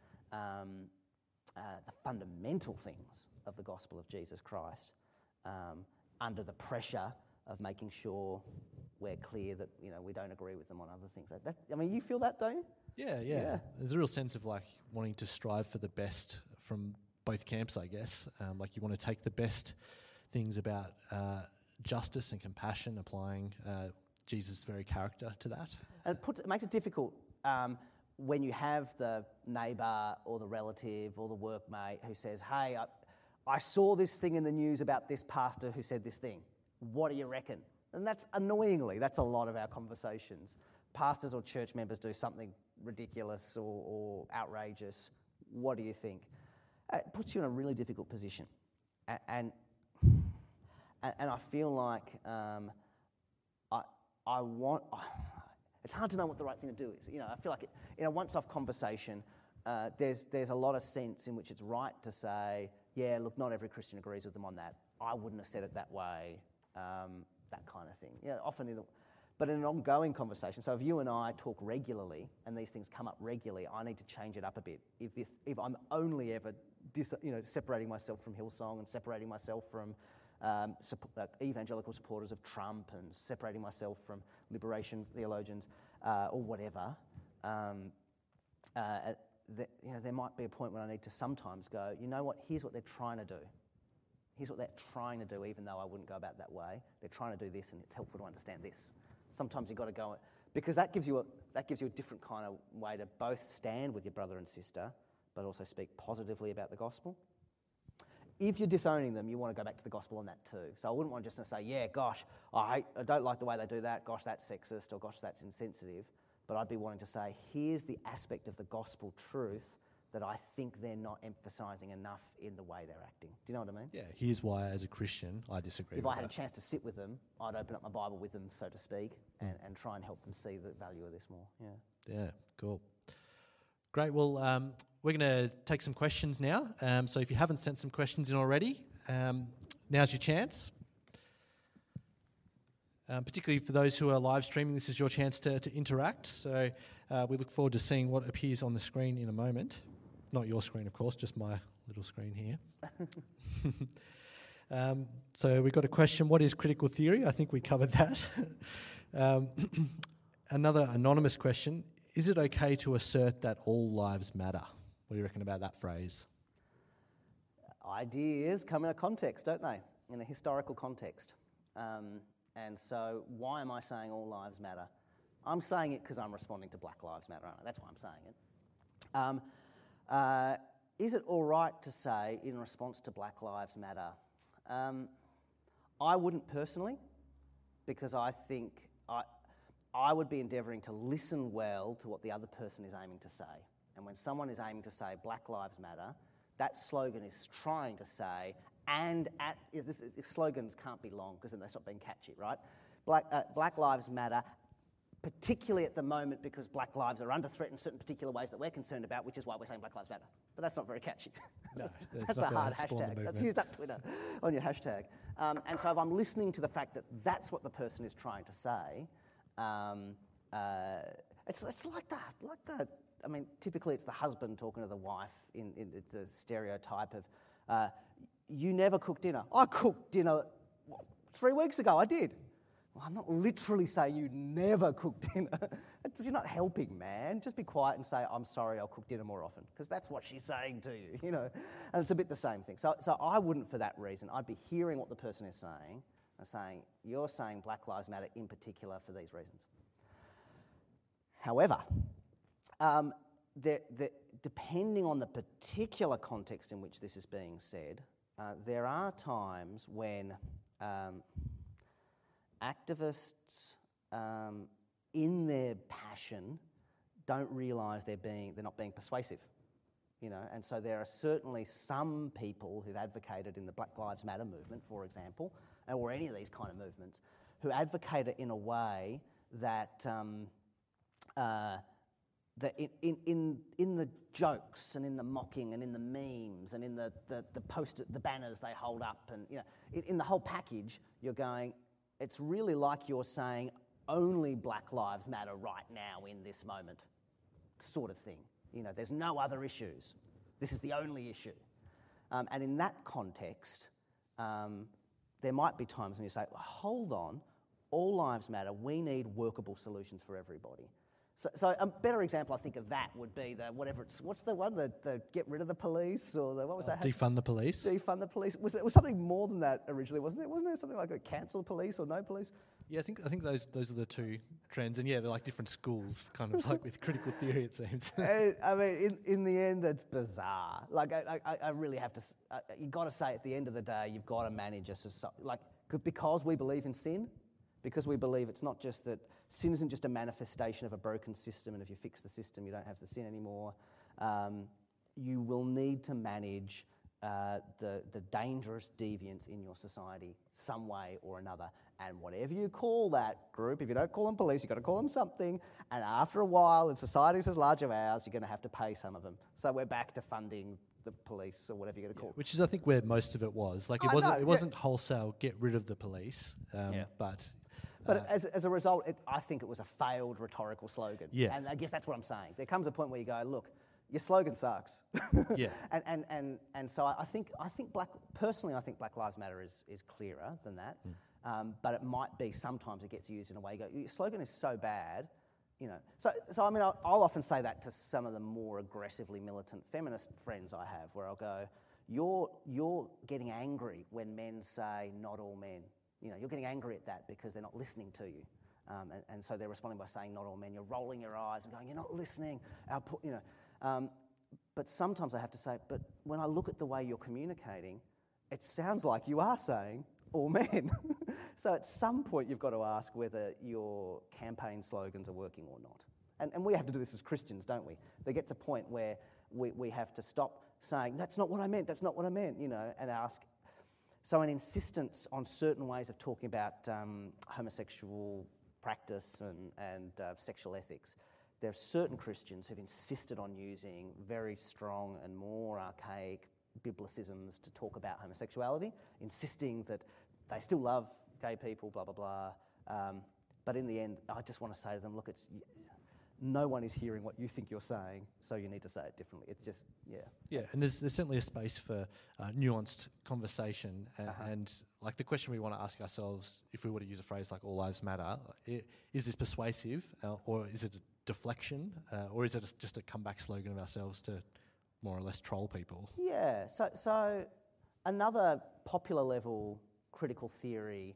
the fundamental things of the gospel of Jesus Christ under the pressure of making sure we're clear that we don't agree with them on other things. You feel that, don't you? Yeah. There's a real sense of wanting to strive for the best from both camps, I guess. You want to take the best things about justice and compassion, applying Jesus' very character to that. And it makes it difficult when you have the neighbour or the relative or the workmate who says, hey, I saw this thing in the news about this pastor who said this thing. What do you reckon? And that's a lot of our conversations. Pastors or church members do something ridiculous or outrageous. What do you think? It puts you in a really difficult position. And I feel like it's hard to know what the right thing to do is. I feel like in a once-off conversation, there's a lot of sense in which it's right to say, yeah, look, not every Christian agrees with them on that. I wouldn't have said it that way, that kind of thing. But in an ongoing conversation, so if you and I talk regularly and these things come up regularly, I need to change it up a bit. If I'm only ever separating myself from Hillsong and separating myself from evangelical supporters of Trump and separating myself from liberation theologians or whatever, there might be a point when I need to sometimes go, you know what, here's what they're trying to do. Here's what they're trying to do, even though I wouldn't go about that way. They're trying to do this, and it's helpful to understand this. Sometimes you've got to go, because that gives you a different kind of way to both stand with your brother and sister, but also speak positively about the gospel. If you're disowning them, you want to go back to the gospel on that too. So I wouldn't want just to say, yeah, gosh, I don't like the way they do that, gosh, that's sexist, or gosh, that's insensitive. But I'd be wanting to say, here's the aspect of the gospel truth that I think they're not emphasising enough in the way they're acting. Do you know what I mean? Yeah, here's why, as a Christian, I disagree If with I had that. a chance to sit with them, I'd open up my Bible with them, so to speak, and try and help them see the value of this more. Yeah, cool. Great. Well, we're going to take some questions now. So if you haven't sent some questions in already, now's your chance. Particularly for those who are live streaming, this is your chance to interact. So we look forward to seeing what appears on the screen in a moment. Not your screen, of course, just my little screen here. So we've got a question, what is critical theory? I think we covered that. Another anonymous question, is it okay to assert that all lives matter? What do you reckon about that phrase? Ideas come in a context, don't they? In a historical context. And so why am I saying all lives matter? I'm saying it because I'm responding to Black Lives Matter, aren't I? That's why I'm saying it. Is it all right to say in response to Black Lives Matter? I wouldn't personally, because I think I would be endeavouring to listen well to what the other person is aiming to say. And when someone is aiming to say Black Lives Matter, that slogan is trying to say, slogans can't be long because then they stop being catchy, right? Black Lives Matter, particularly at the moment because black lives are under threat in certain particular ways that we're concerned about, which is why we're saying Black Lives Matter. But that's not very catchy. No, that's a hard hashtag. That's used up Twitter on your hashtag. And so if I'm listening to the fact that that's what the person is trying to say, it's like that. I mean, typically it's the husband talking to the wife in the stereotype of, you never cook dinner. I cooked dinner 3 weeks ago, I did. Well, I'm not literally saying you never cook dinner. You're not helping, man. Just be quiet and say, I'm sorry, I'll cook dinner more often. Because that's what she's saying to you, you know. And it's a bit the same thing. So I wouldn't for that reason. I'd be hearing what the person is saying and saying, you're saying Black Lives Matter in particular for these reasons. However, depending on the particular context in which this is being said, there are times when activists, in their passion, don't realise they're not being persuasive, you know. And so there are certainly some people who've advocated in the Black Lives Matter movement, for example, or any of these kind of movements, who advocate it in a way that that in the jokes and in the mocking and in the memes and in the banners they hold up, and you know, in the whole package, you're going, it's really like you're saying only Black Lives Matter right now in this moment, sort of thing. You know, there's no other issues. This is the only issue. And in that context, there might be times when you say, well, hold on, all lives matter. We need workable solutions for everybody. So a better example, I think, of that would be what's the one, the get rid of the police, or what was that? Defund the police. Defund the police. It was something more than that originally, wasn't it? Wasn't there something like a cancel the police or no police? Yeah, I think those are the two trends, and yeah, they're like different schools, kind of like with critical theory, it seems. I mean, in the end, that's bizarre. Like, I really have to. You've got to say, at the end of the day, you've got to manage a society, because we believe in sin. Because we believe it's not just that sin isn't just a manifestation of a broken system, and if you fix the system, you don't have the sin anymore. You will need to manage the dangerous deviance in your society some way or another. And whatever you call that group, if you don't call them police, you've got to call them something. And after a while, in societies as large as ours, you're going to have to pay some of them. So we're back to funding the police or whatever you're going to call it. Which is, I think, where most of it was. Like, it wasn't wholesale get rid of the police, but... But as a result, I think it was a failed rhetorical slogan. Yeah. And I guess that's what I'm saying. There comes a point where you go, look, your slogan sucks. Yeah. And so I think Black Lives Matter is clearer than that. But it might be sometimes it gets used in a way you go, your slogan is so bad, you know. So I mean, I'll often say that to some of the more aggressively militant feminist friends I have, where I'll go, you're getting angry when men say not all men. You know, you're getting angry at that because they're not listening to you. And so they're responding by saying not all men. You're rolling your eyes and going, you're not listening. You know. But sometimes I have to say, but when I look at the way you're communicating, it sounds like you are saying all men. So at some point you've got to ask whether your campaign slogans are working or not. And we have to do this as Christians, don't we? There gets a point where we have to stop saying, that's not what I meant, you know, and ask. So an insistence on certain ways of talking about homosexual practice and sexual ethics. There are certain Christians who've insisted on using very strong and more archaic biblicisms to talk about homosexuality, insisting that they still love gay people, blah, blah, blah. But in the end, I just want to say to them, look, no one is hearing what you think you're saying, so you need to say it differently. It's just, yeah. Yeah, and there's certainly a space for nuanced conversation. And like the question we want to ask ourselves, if we were to use a phrase like all lives matter, is this persuasive or is it a deflection or is it just a comeback slogan of ourselves to more or less troll people? Yeah, so another popular level critical theory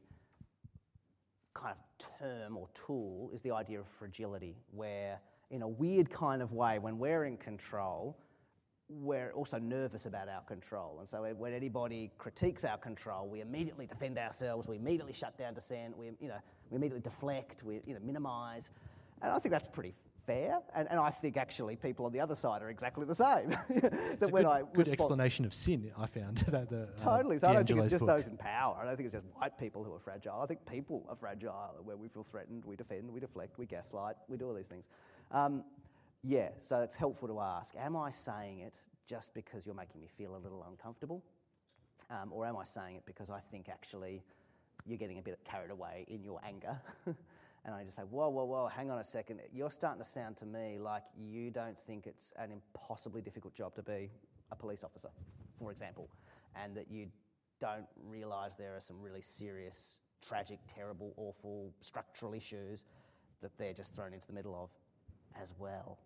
kind of term or tool is the idea of fragility, where in a weird kind of way, when we're in control, we're also nervous about our control. And so when anybody critiques our control, we immediately defend ourselves, we immediately shut down dissent, we immediately deflect, we minimise. And I think that's pretty fair. And I think actually people on the other side are exactly the same. It's a good explanation of sin, I found. Totally. So I don't think it's just those in power. I don't think it's just white people who are fragile. I think people are fragile, where we feel threatened, we defend, we deflect, we gaslight, we do all these things. Yeah, so it's helpful to ask, am I saying it just because you're making me feel a little uncomfortable? Or am I saying it because I think actually you're getting a bit carried away in your anger? And I just say, whoa, hang on a second. You're starting to sound to me like you don't think it's an impossibly difficult job to be a police officer, for example, and that you don't realise there are some really serious, tragic, terrible, awful structural issues that they're just thrown into the middle of as well.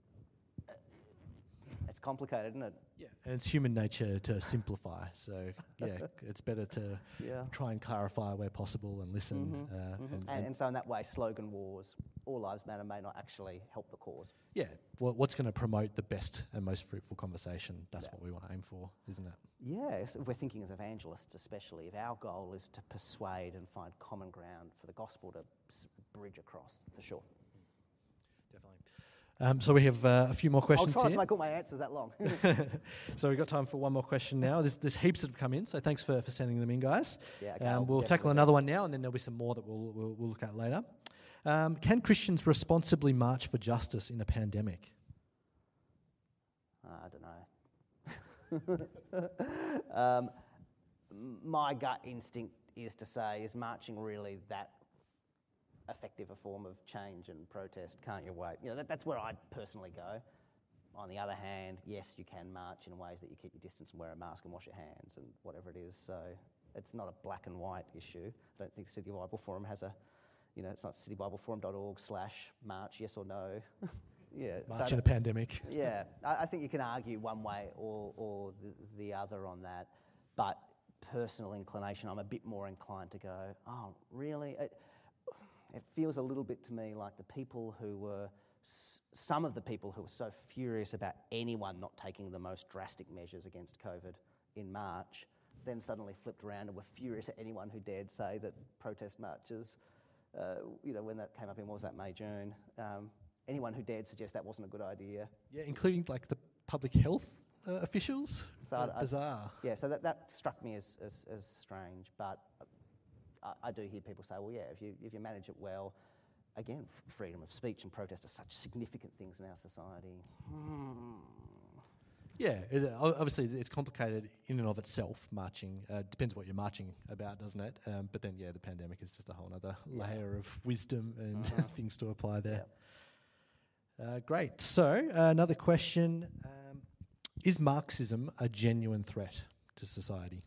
It's complicated, isn't it? Yeah, and it's human nature to simplify. So, yeah, it's better to try and clarify where possible and listen. And so in that way, slogan wars, all lives matter, may not actually help the cause. Yeah, what's going to promote the best and most fruitful conversation, that's what we want to aim for, isn't it? Yes, if we're thinking as evangelists especially, if our goal is to persuade and find common ground for the gospel to bridge across, for sure. Definitely. So we have a few more questions I'll try here. to make all my answers that long. So we've got time for one more question now. There's heaps that have come in, so thanks for sending them in, guys. Yeah, okay, we'll tackle another one now, and then there'll be some more that we'll look at later. Can Christians responsibly march for justice in a pandemic? I don't know. My gut instinct is to say, is marching really that effective a form of change and protest? Can't you wait? You know, that's where I'd personally go. On the other hand, yes, you can march in ways that you keep your distance and wear a mask and wash your hands and whatever it is. So it's not a black and white issue. I don't think City Bible Forum has a, it's not citybibleforum.org/march, yes or no. Yeah, march in a pandemic. Yeah, I think you can argue one way or the other on that. But personal inclination, I'm a bit more inclined to go, oh, really? It feels a little bit to me like some of the people who were so furious about anyone not taking the most drastic measures against COVID in March, then suddenly flipped around and were furious at anyone who dared say that protest marches, when that came up in, what was that, May, June? Anyone who dared suggest that wasn't a good idea. Yeah, including like the public health officials. So bizarre. Yeah, so that struck me as strange, but I do hear people say, well, yeah, if you manage it well, again, freedom of speech and protest are such significant things in our society. Yeah, obviously it's complicated in and of itself, marching. Depends what you're marching about, doesn't it? But then, the pandemic is just a whole other layer of wisdom and things to apply there. Great. So, another question. Is Marxism a genuine threat to society?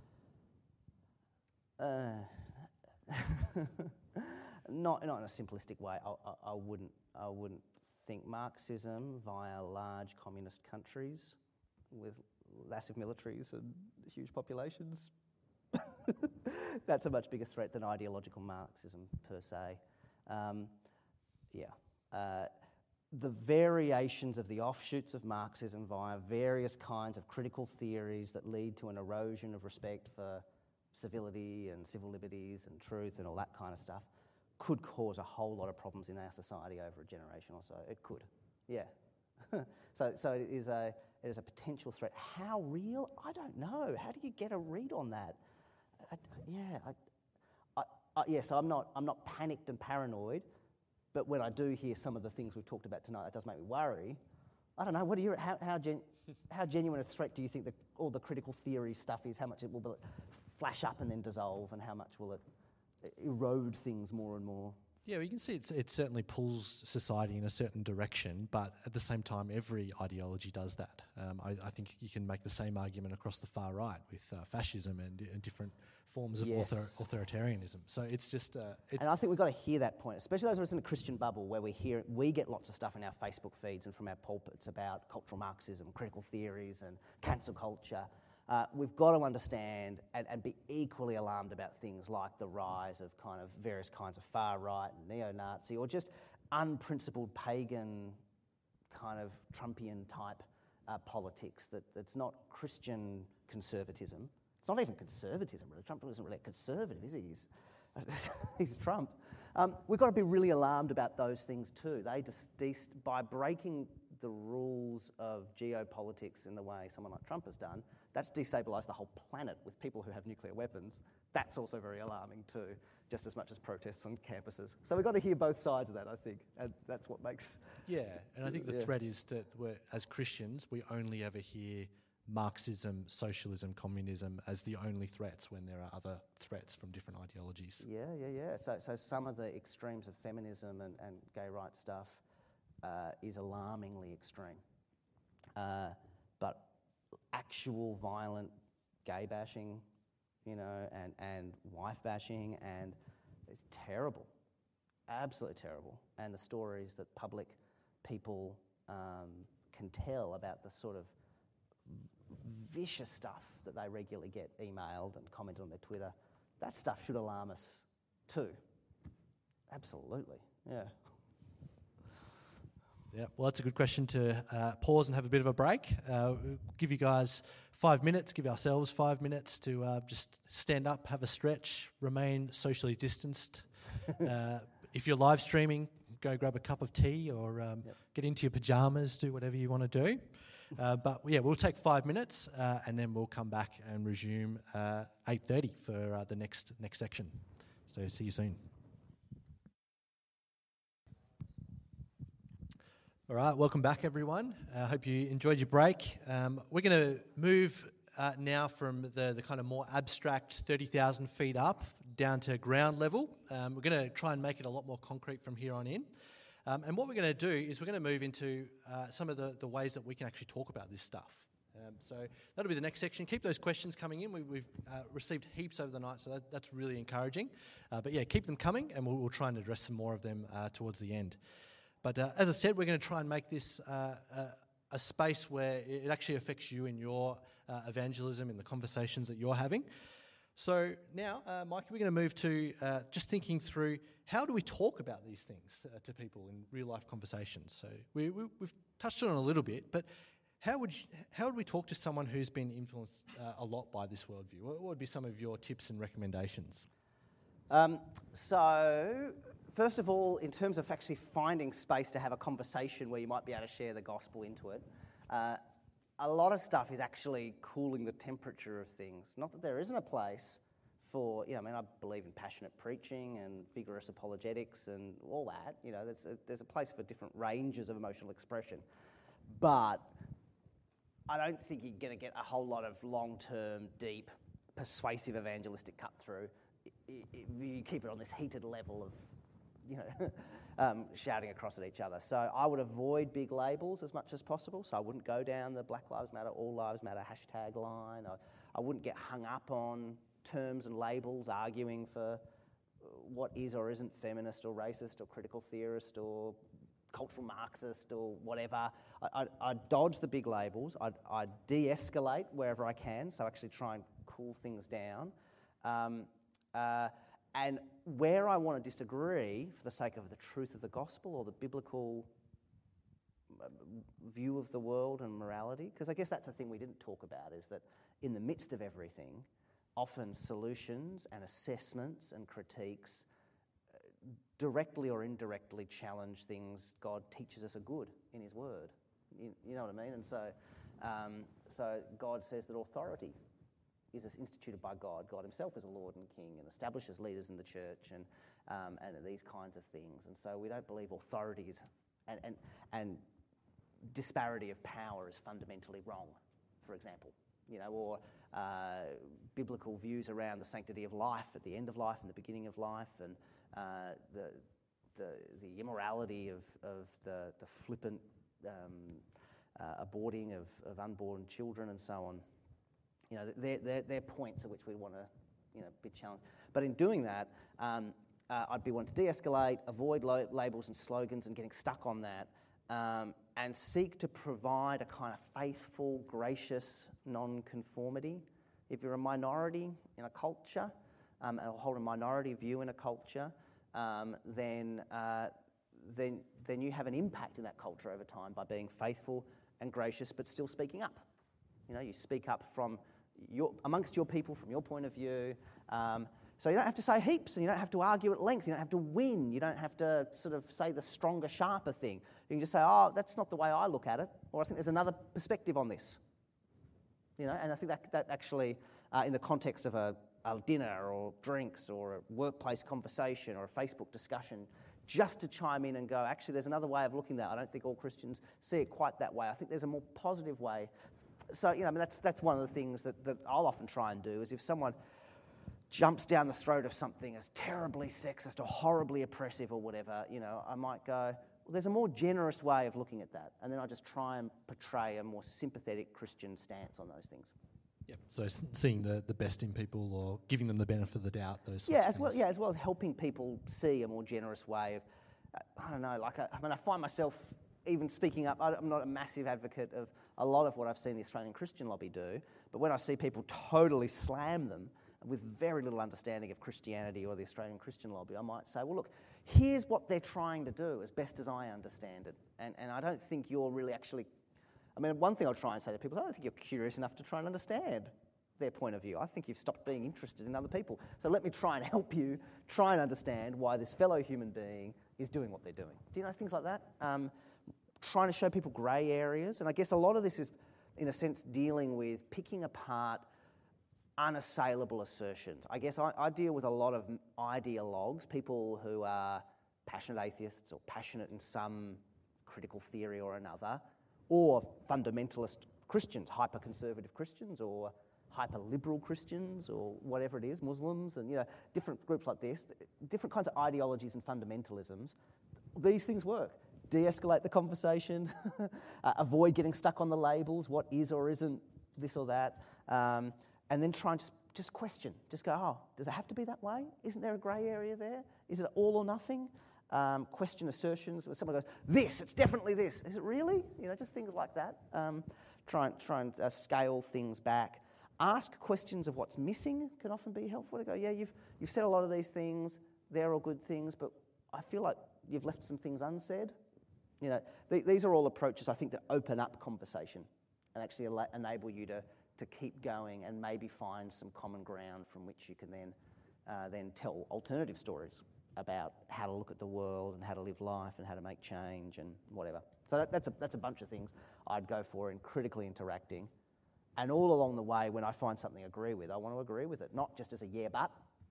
Not in a simplistic way. I wouldn't think Marxism via large communist countries with massive militaries and huge populations. That's a much bigger threat than ideological Marxism per se. The variations of the offshoots of Marxism via various kinds of critical theories that lead to an erosion of respect for civility and civil liberties and truth and all that kind of stuff could cause a whole lot of problems in our society over a generation or so. It could, yeah. So it is a potential threat. How real? I don't know. How do you get a read on that? So I'm not panicked and paranoid, but when I do hear some of the things we've talked about tonight, that does make me worry. I don't know. What do you? How genuine a threat do you think that all the critical theory stuff is? How much it will flash up and then dissolve, and how much will it erode things more and more? Yeah, well, you can see it certainly pulls society in a certain direction, but at the same time, every ideology does that. I think you can make the same argument across the far right with fascism and different forms of authoritarianism. So it's just... and I think we've got to hear that point, especially those of us in a Christian bubble where we get lots of stuff in our Facebook feeds and from our pulpits about cultural Marxism, critical theories and cancel culture. We've got to understand and be equally alarmed about things like the rise of kind of various kinds of far-right and neo-Nazi or just unprincipled pagan kind of Trumpian-type politics that's not Christian conservatism. It's not even conservatism, really. Trump isn't really a conservative, is he? He's Trump. We've got to be really alarmed about those things too. By breaking the rules of geopolitics in the way someone like Trump has done, that's destabilised the whole planet with people who have nuclear weapons. That's also very alarming too, just as much as protests on campuses. So we've got to hear both sides of that, I think, and that's what makes... Yeah, and I think the threat is that as Christians, we only ever hear Marxism, socialism, communism as the only threats when there are other threats from different ideologies. Yeah. So some of the extremes of feminism and gay rights stuff is alarmingly extreme. But actual violent gay bashing, and wife bashing, and it's terrible, absolutely terrible. And the stories that public people can tell about the sort of vicious stuff that they regularly get emailed and commented on their Twitter, that stuff should alarm us too. Absolutely, yeah. Yeah, well, that's a good question to pause and have a bit of a break. We'll give you guys 5 minutes, give ourselves 5 minutes to just stand up, have a stretch, remain socially distanced. If you're live streaming, go grab a cup of tea or get into your pajamas, do whatever you want to do. But we'll take 5 minutes and then we'll come back and resume 8:30 for the next section. So see you soon. All right, welcome back, everyone. I hope you enjoyed your break. We're going to move now from the kind of more abstract 30,000 feet up down to ground level. We're going to try and make it a lot more concrete from here on in. And what we're going to do is we're going to move into some of the ways that we can actually talk about this stuff. So that'll be the next section. Keep those questions coming in. We've received heaps over the night, so that's really encouraging. But keep them coming, and we'll try and address some more of them towards the end. But as I said, we're going to try and make this a space where it actually affects you in your evangelism, in the conversations that you're having. So now, Mike, we're going to move to just thinking through how do we talk about these things to people in real-life conversations. So we've touched on it a little bit, but how would we talk to someone who's been influenced a lot by this worldview? What would be some of your tips and recommendations? So, first of all, in terms of actually finding space to have a conversation where you might be able to share the gospel into it, a lot of stuff is actually cooling the temperature of things. Not that there isn't a place for, I believe in passionate preaching and vigorous apologetics and all that. There's a place for different ranges of emotional expression. But I don't think you're going to get a whole lot of long-term, deep, persuasive evangelistic cut-through. You keep it on this heated level of, shouting across at each other. So I would avoid big labels as much as possible. So I wouldn't go down the Black Lives Matter, All Lives Matter hashtag line. I wouldn't get hung up on terms and labels, arguing for what is or isn't feminist or racist or critical theorist or cultural Marxist or whatever. I'd dodge the big labels. I'd de-escalate wherever I can, so actually try and cool things down. And where I want to disagree for the sake of the truth of the gospel or the biblical view of the world and morality, because I guess that's the thing we didn't talk about, is that in the midst of everything, often solutions and assessments and critiques directly or indirectly challenge things God teaches us are good in His Word. You know what I mean? And so God says that authority is instituted by God. God Himself is a Lord and King and establishes leaders in the church and these kinds of things. And so we don't believe authority is and disparity of power is fundamentally wrong, for example. Or biblical views around the sanctity of life at the end of life and the beginning of life, and the immorality of the flippant aborting of unborn children and so on. They're points at which we want to, be challenged. But in doing that, I'd be wanting to de-escalate, avoid labels and slogans and getting stuck on that, and seek to provide a kind of faithful, gracious non-conformity. If you're a minority in a culture, and hold a minority view in a culture, then you have an impact in that culture over time by being faithful and gracious, but still speaking up. You speak up from amongst your people, from your point of view. So you don't have to say heaps, and you don't have to argue at length. You don't have to win. You don't have to sort of say the stronger, sharper thing. You can just say, "Oh, that's not the way I look at it," or "I think there's another perspective on this." And I think that actually, in the context of a dinner or drinks or a workplace conversation or a Facebook discussion, just to chime in and go, actually, there's another way of looking at that. I don't think all Christians see it quite that way. I think there's a more positive way. So, that's one of the things that I'll often try and do, is if someone jumps down the throat of something as terribly sexist or horribly oppressive or whatever, I might go, well, there's a more generous way of looking at that. And then I just try and portray a more sympathetic Christian stance on those things. Yep. So seeing the best in people or giving them the benefit of the doubt, those sorts of things. As well as helping people see a more generous way of, I don't know, I find myself even speaking up. I'm not a massive advocate of a lot of what I've seen the Australian Christian lobby do, but when I see people totally slam them with very little understanding of Christianity or the Australian Christian lobby, I might say, well, look, here's what they're trying to do as best as I understand it. And I don't think you're really actually... one thing I'll try and say to people is I don't think you're curious enough to try and understand their point of view. I think you've stopped being interested in other people. So let me try and help you try and understand why this fellow human being is doing what they're doing. Do you know things like that? Trying to show people grey areas. And I guess a lot of this is, in a sense, dealing with picking apart unassailable assertions. I guess I deal with a lot of ideologues, people who are passionate atheists or passionate in some critical theory or another, or fundamentalist Christians, hyper-conservative Christians, or hyper-liberal Christians, or whatever it is, Muslims, and different groups like this, different kinds of ideologies and fundamentalisms. These things work. De-escalate the conversation, avoid getting stuck on the labels, what is or isn't this or that, and then try and just question. Just go, oh, does it have to be that way? Isn't there a grey area there? Is it all or nothing? Question assertions where someone goes, it's definitely this. Is it really? Just things like that. Try and scale things back. Ask questions of what's missing can often be helpful. To go, you've said a lot of these things. They're all good things, but I feel like you've left some things unsaid. These are all approaches, I think, that open up conversation and actually enable you to keep going and maybe find some common ground from which you can then tell alternative stories about how to look at the world and how to live life and how to make change and whatever. So that's a bunch of things I'd go for in critically interacting. And all along the way, when I find something I agree with, I want to agree with it, not just as a yeah, but.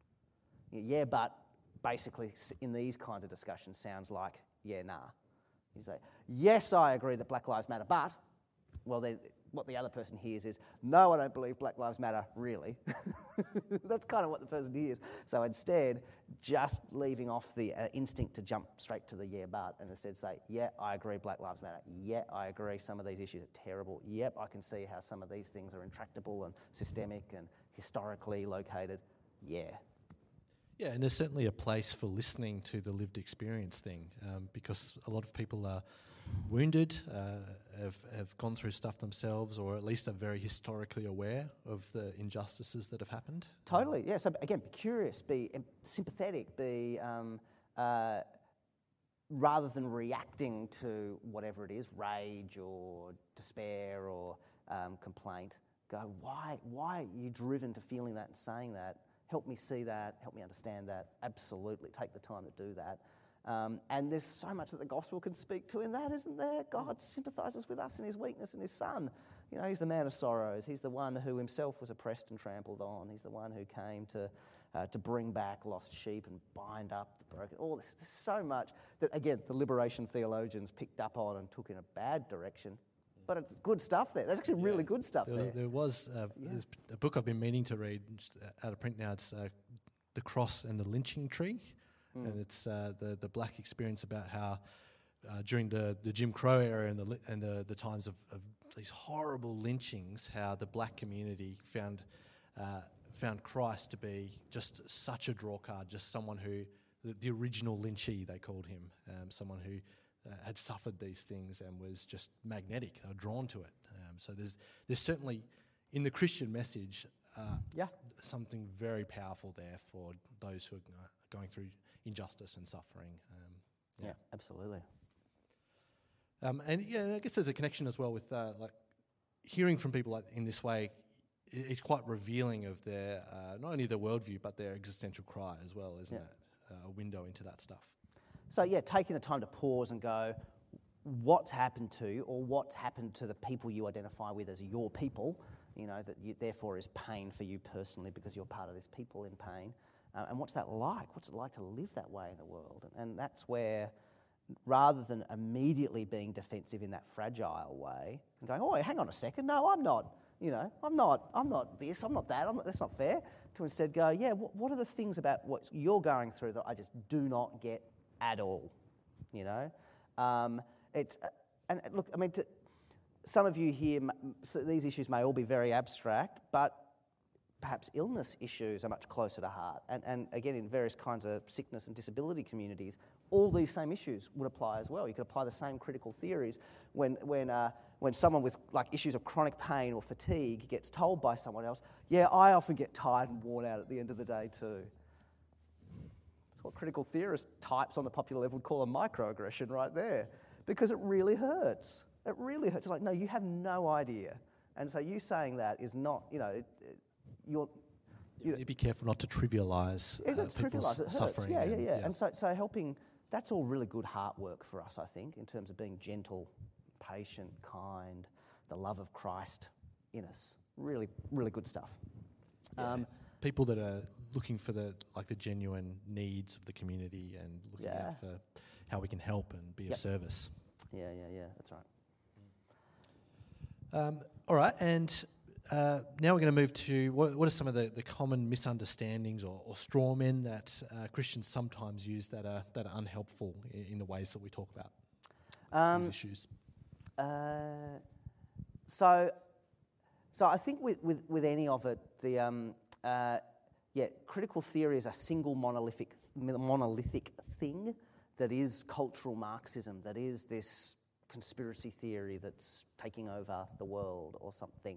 Yeah, but basically in these kinds of discussions sounds like yeah, nah. You say, yes, I agree that Black Lives Matter, but, well, then what the other person hears is, no, I don't believe Black Lives Matter, really. That's kind of what the person hears. So instead, just leaving off the instinct to jump straight to the yeah, but, and instead say, yeah, I agree, Black Lives Matter. Yeah, I agree, some of these issues are terrible. Yep, I can see how some of these things are intractable and systemic and historically located. Yeah. Yeah, and there's certainly a place for listening to the lived experience thing, because a lot of people are wounded, have gone through stuff themselves, or at least are very historically aware of the injustices that have happened. Totally, yeah. So again, be curious, be sympathetic, be rather than reacting to whatever it is, rage or despair or complaint, go, why are you driven to feeling that and saying that? Help me see that, help me understand that. Absolutely, take the time to do that. And there's so much that the gospel can speak to in that, isn't there? God sympathises with us in his weakness in his Son. You know, he's the man of sorrows. He's the one who himself was oppressed and trampled on. He's the one who came to bring back lost sheep and bind up the broken. All this, there's so much that, again, the liberation theologians picked up on and took in a bad direction. But it's good stuff there. There's actually really good stuff there. There was there's a book I've been meaning to read, just out of print now. It's The Cross and the Lynching Tree. And it's the black experience about how during the Jim Crow era and the times of these horrible lynchings, how the black community found Christ to be just such a draw card, just someone who, the original lynchee they called him, someone who had suffered these things and was just magnetic. They were drawn to it. So there's certainly, in the Christian message, something very powerful there for those who are going through injustice and suffering. Yeah, absolutely. And I guess there's a connection as well with like hearing from people in this way. It's quite revealing of their not only their worldview but their existential cry as well, isn't it? A window into that stuff. So yeah, taking the time to pause and go, what's happened to you, or what's happened to the people you identify with as your people, you know, that therefore is pain for you personally because you're part of this people in pain. And what's that like? What's it like to live that way in the world? And that's where, rather than immediately being defensive in that fragile way and going, oh, hang on a second, no, I'm not, you know, I'm not this, I'm not that, that's not fair, to instead go, yeah, what are the things about what you're going through that I just do not get at all, you know? And look, I mean, some of you here, these issues may all be very abstract, but perhaps illness issues are much closer to heart. And again, in various kinds of sickness and disability communities, all these same issues would apply as well. You could apply the same critical theories when someone with like issues of chronic pain or fatigue gets told by someone else, yeah, I often get tired and worn out at the end of the day too. That's what critical theorist types on the popular level would call a microaggression right there, because it really hurts. It really hurts. It's like, no, you have no idea. And so you saying that is not, you know, you be careful not to trivialise people's suffering. Yeah. And so helping, that's all really good heart work for us, I think, in terms of being gentle, patient, kind, the love of Christ in us. Really, really good stuff. People that are looking for the genuine needs of the community and looking out for how we can help and be of service. Yeah, that's right. All right, and now we're going to move to what are some of the common misunderstandings or straw men that Christians sometimes use that are unhelpful in the ways that we talk about these issues. So I think with any of it, critical theory is a single monolithic thing that is cultural Marxism, that is this conspiracy theory that's taking over the world or something.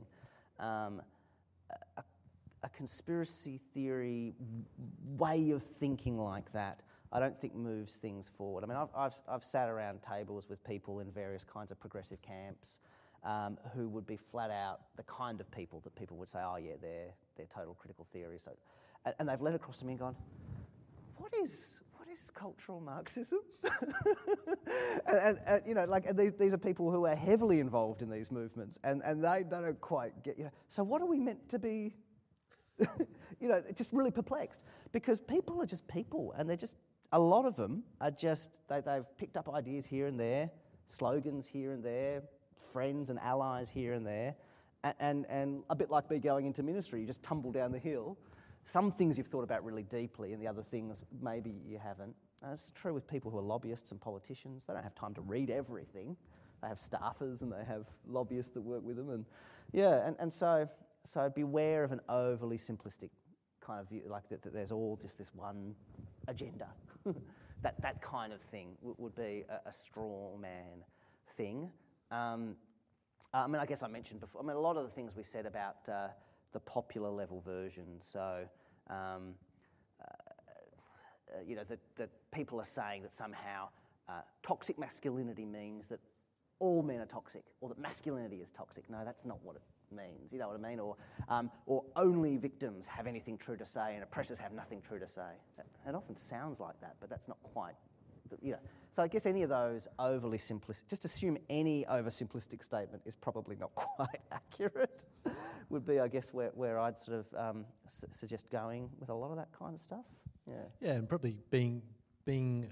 A conspiracy theory way of thinking like that, I don't think moves things forward. I mean, I've sat around tables with people in various kinds of progressive camps who would be flat out the kind of people that people would say, oh yeah, they're total critical theory. So, and they've led across to me and gone, what is cultural Marxism? and you know, like these are people who are heavily involved in these movements, and they don't quite get, you know. So what are we meant to be? You know, just really perplexed, because people are just people, and they're just, a lot of them are just, they've picked up ideas here and there, slogans here and there, friends and allies here and there, and a bit like me going into ministry, you just tumble down the hill. Some things you've thought about really deeply, and the other things maybe you haven't. It's true with people who are lobbyists and politicians. They don't have time to read everything. They have staffers and they have lobbyists that work with them, and so beware of an overly simplistic kind of view, like that there's all just this one agenda. that kind of thing would be a straw man thing. I guess I mentioned before. A lot of the things we said about the popular level version. So, that people are saying that somehow toxic masculinity means that all men are toxic, or that masculinity is toxic. No, that's not what it means. You know what I mean? Or only victims have anything true to say, and oppressors have nothing true to say. It often sounds like that, but that's not quite. So I guess any of those overly simplistic, just assume any oversimplistic statement is probably not quite accurate, would be, I guess, where I'd sort of suggest going with a lot of that kind of stuff. Yeah, and probably beware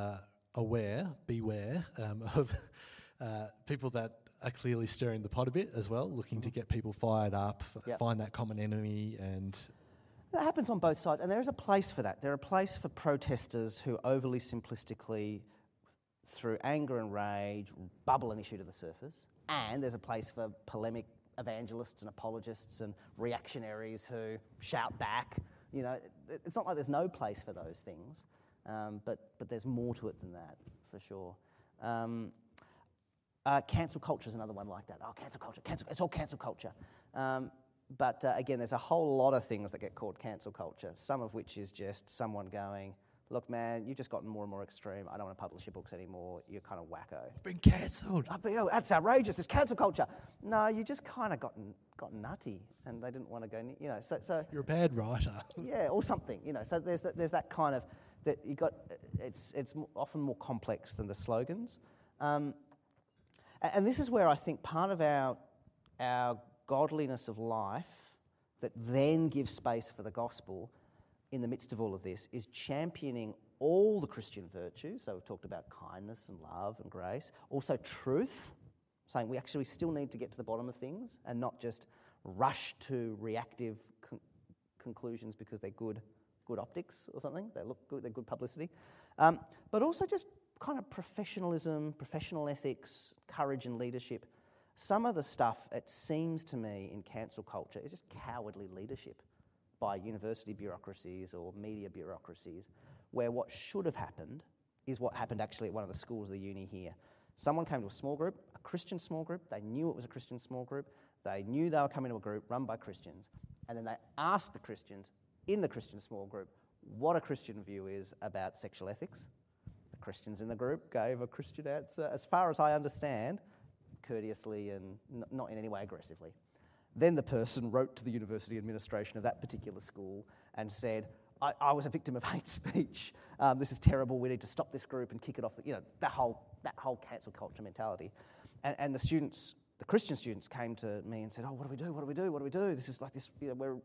of people that are clearly stirring the pot a bit as well, looking to get people fired up, find that common enemy, and... That happens on both sides, and there is a place for that. There's a place for protesters who overly simplistically, through anger and rage, bubble an issue to the surface, and there's a place for polemic evangelists and apologists and reactionaries who shout back. It's not like there's no place for those things, but there's more to it than that, for sure. Cancel culture is another one like that. Oh, cancel culture, it's all cancel culture. But again, there's a whole lot of things that get called cancel culture, some of which is just someone going, look, man, you've just gotten more and more extreme. I don't want to publish your books anymore. You're kind of wacko. You've been cancelled. Oh, that's outrageous. It's cancel culture. No, you just kind of gotten nutty, and they didn't want to go, so... You're a bad writer. Yeah, or something, So there's that kind of... that you got. It's often more complex than the slogans. And this is where I think part of our godliness of life that then gives space for the gospel in the midst of all of this is championing all the Christian virtues. So we've talked about kindness and love and grace. Also truth, saying we actually still need to get to the bottom of things and not just rush to reactive conclusions because they're good optics or something. They look good, they're good publicity. But also just kind of professionalism, professional ethics, courage and leadership. Some of the stuff, it seems to me, in cancel culture is just cowardly leadership by university bureaucracies or media bureaucracies, where what should have happened is what happened actually at one of the schools of the uni here. Someone came to a small group, a Christian small group, they knew it was a Christian small group, they knew they were coming to a group run by Christians, and then they asked the Christians in the Christian small group what a Christian view is about sexual ethics. The Christians in the group gave a Christian answer, as far as I understand, courteously and not in any way aggressively. Then the person wrote to the university administration of that particular school and said, I was a victim of hate speech. This is terrible. We need to stop this group and kick it off. That whole cancel culture mentality. And the Christian students came to me and said, oh, what do we do? What do we do? What do we do? This is like this,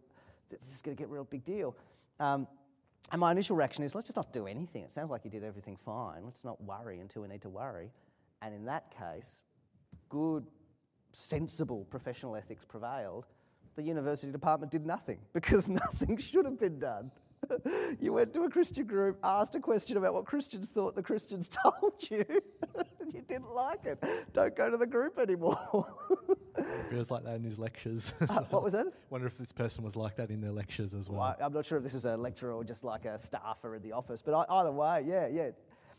this is going to get a real big deal. And my initial reaction is, let's just not do anything. It sounds like you did everything fine. Let's not worry until we need to worry. And in that case, good, sensible professional ethics prevailed. The university department did nothing because nothing should have been done. You went to a Christian group, asked a question about what Christians thought the Christians told you. You didn't like it. Don't go to the group anymore. It feels like that in his lectures. What was that? Wonder if this person was like that in their lectures as well. I'm not sure if this was a lecturer or just like a staffer in the office, but either way, yeah.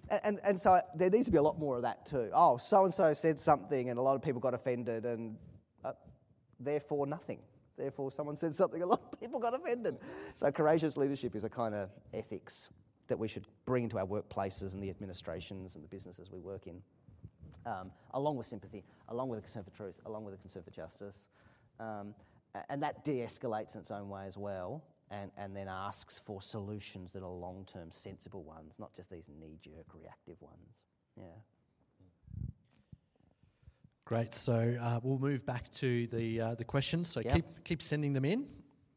And so there needs to be a lot more of that too. Oh, so-and-so said something and a lot of people got offended and therefore nothing. Therefore someone said something, a lot of people got offended. So courageous leadership is a kind of ethics that we should bring into our workplaces and the administrations and the businesses we work in, along with sympathy, along with a concern for truth, along with a concern for justice. And that de-escalates in its own way as well. And then asks for solutions that are long-term, sensible ones, not just these knee-jerk, reactive ones. Yeah. Great. So we'll move back to the questions. So keep sending them in.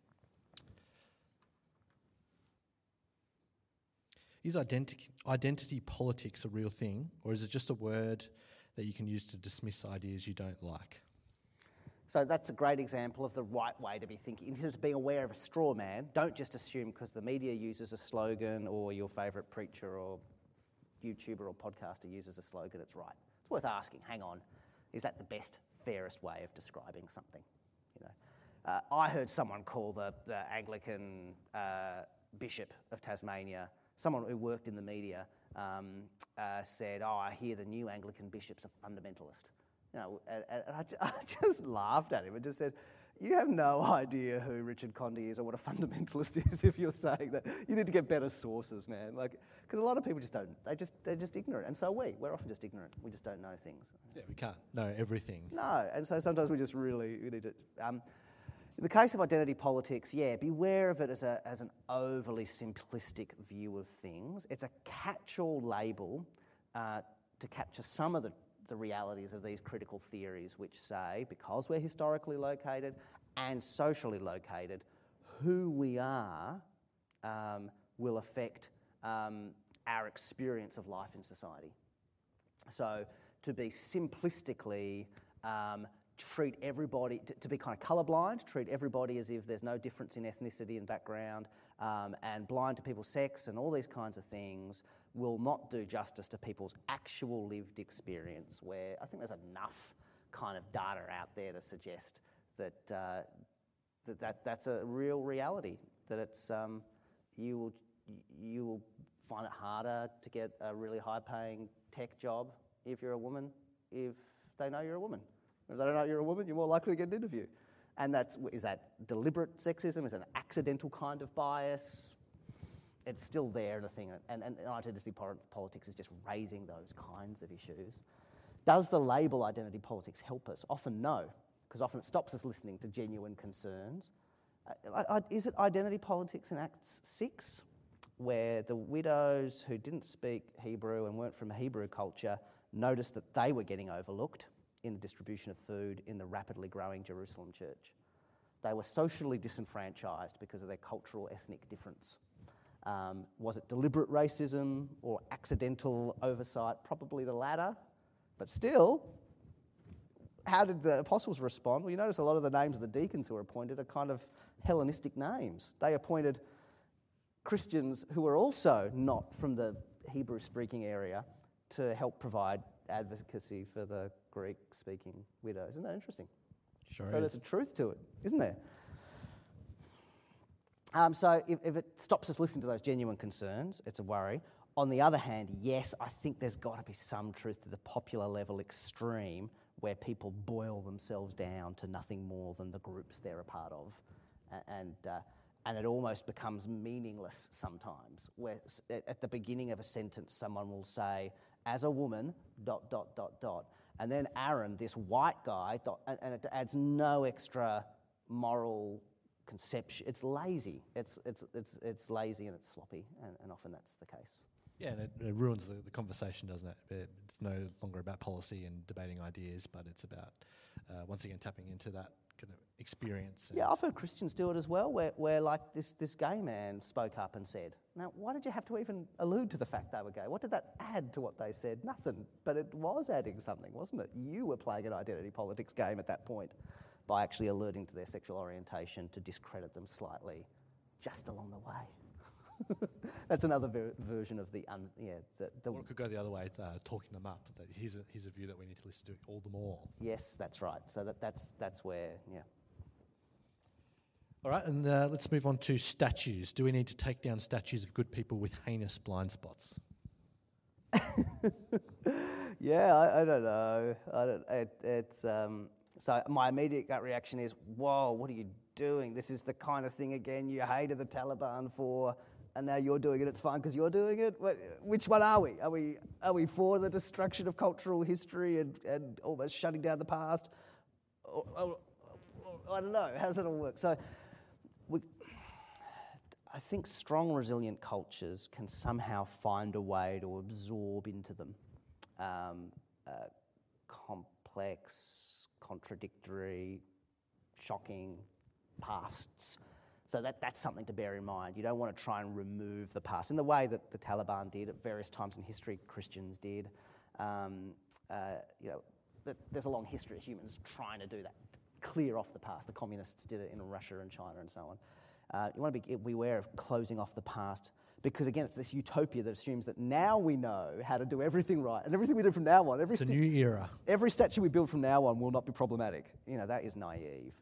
Is identity politics a real thing, or is it just a word that you can use to dismiss ideas you don't like? So that's a great example of the right way to be thinking. In terms of being aware of a straw man, don't just assume because the media uses a slogan or your favourite preacher or YouTuber or podcaster uses a slogan, it's right. It's worth asking, hang on, is that the best, fairest way of describing something? You know, I heard someone call the Anglican Bishop of Tasmania, someone who worked in the media, said, I hear the new Anglican bishop's a fundamentalist. You know, and I just laughed at him and just said, you have no idea who Richard Condy is or what a fundamentalist is if you're saying that. You need to get better sources, man. Like, because a lot of people just don't. They're just ignorant, and so we're often just ignorant. We just don't know things. Yeah, we can't know everything. No, and so sometimes we need to. In the case of identity politics, beware of it as an overly simplistic view of things. It's a catch-all label to capture some of the realities of these critical theories, which say, because we're historically located and socially located, who we are will affect our experience of life in society. So to be simplistically treat everybody, to be kind of colourblind, treat everybody as if there's no difference in ethnicity and background, and blind to people's sex and all these kinds of things, will not do justice to people's actual lived experience, where I think there's enough kind of data out there to suggest that that's a real reality, that it's you will find it harder to get a really high-paying tech job if you're a woman, if they know you're a woman. If they don't know you're a woman, you're more likely to get an interview. And is that deliberate sexism? Is it an accidental kind of bias? It's still there and a thing, and identity politics is just raising those kinds of issues. Does the label identity politics help us? Often no, because often it stops us listening to genuine concerns. Is it identity politics in Acts 6, where the widows who didn't speak Hebrew and weren't from a Hebrew culture noticed that they were getting overlooked in the distribution of food in the rapidly growing Jerusalem church? They were socially disenfranchised because of their cultural ethnic difference. Was it deliberate racism or accidental oversight? Probably the latter. But still, how did the apostles respond? Well, you notice a lot of the names of the deacons who were appointed are kind of Hellenistic names. They appointed Christians who were also not from the Hebrew-speaking area to help provide advocacy for the Greek-speaking widows. Isn't that interesting? Sure So is. there's a truth to it, isn't there? So if it stops us listening to those genuine concerns, it's a worry. On the other hand, yes, I think there's got to be some truth to the popular level extreme where people boil themselves down to nothing more than the groups they're a part of. And it almost becomes meaningless sometimes, where at the beginning of a sentence someone will say, as a woman, ... And then Aaron, this white guy, and it adds no extra moral conception. It's lazy. It's lazy and it's sloppy, and often that's the case. Yeah, and it ruins the conversation, doesn't it? It's no longer about policy and debating ideas, but it's about, once again, tapping into that kind of experience. Yeah, I've heard Christians do it as well, where like this gay man spoke up and said, now, why did you have to even allude to the fact they were gay? What did that add to what they said? Nothing. But it was adding something, wasn't it? You were playing an identity politics game at that point by actually alerting to their sexual orientation to discredit them slightly just along the way. That's another version of the... Or it could go the other way, talking them up. That here's a view that we need to listen to all the more. Yes, that's right. So that's where, yeah. All right, and let's move on to statues. Do we need to take down statues of good people with heinous blind spots? Yeah, I don't know. So my immediate gut reaction is, whoa, what are you doing? This is the kind of thing, again, you hated the Taliban for, and now you're doing it. It's fine because you're doing it. Which one are we? Are we for the destruction of cultural history and almost shutting down the past? Or, I don't know. How does that all work? So I think strong, resilient cultures can somehow find a way to absorb into them complex, contradictory, shocking pasts. So that's something to bear in mind. You don't want to try and remove the past in the way that the Taliban did at various times in history. Christians did. There's a long history of humans trying to do that, clear off the past. The communists did it in Russia and China and so on. You want to be beware of closing off the past because, again, it's this utopia that assumes that now we know how to do everything right and everything we do from now on. It's a new era. Every statue we build from now on will not be problematic. That is naive.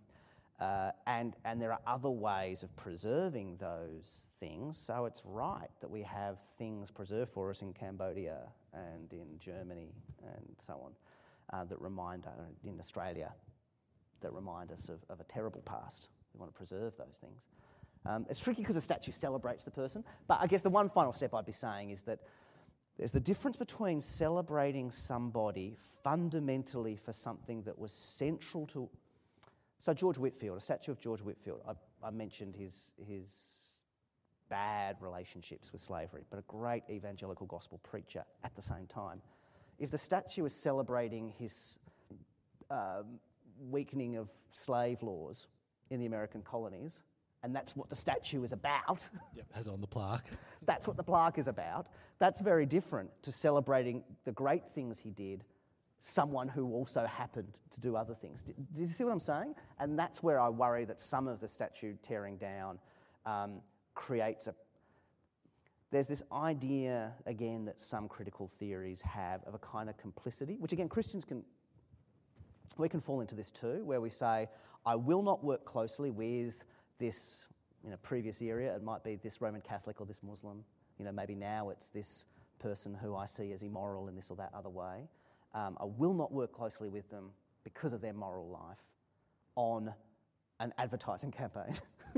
And there are other ways of preserving those things, so it's right that we have things preserved for us in Cambodia and in Germany and so on, that remind in Australia, that remind us of a terrible past. We want to preserve those things. It's tricky because the statue celebrates the person, but I guess the one final step I'd be saying is that there's the difference between celebrating somebody fundamentally for something that was central to... So George Whitefield, a statue of George Whitefield, I mentioned his bad relationships with slavery, but a great evangelical gospel preacher at the same time. If the statue is celebrating his weakening of slave laws in the American colonies, and that's what the statue is about. Yep, as on the plaque. That's what the plaque is about. That's very different to celebrating the great things he did, someone who also happened to do other things. Do you see what I'm saying? And that's where I worry that some of the statue tearing down creates there's this idea, again, that some critical theories have of a kind of complicity, which again, Christians we can fall into this too, where we say, I will not work closely with this, previous area, it might be this Roman Catholic or this Muslim, maybe now it's this person who I see as immoral in this or that other way. I will not work closely with them because of their moral life on an advertising campaign,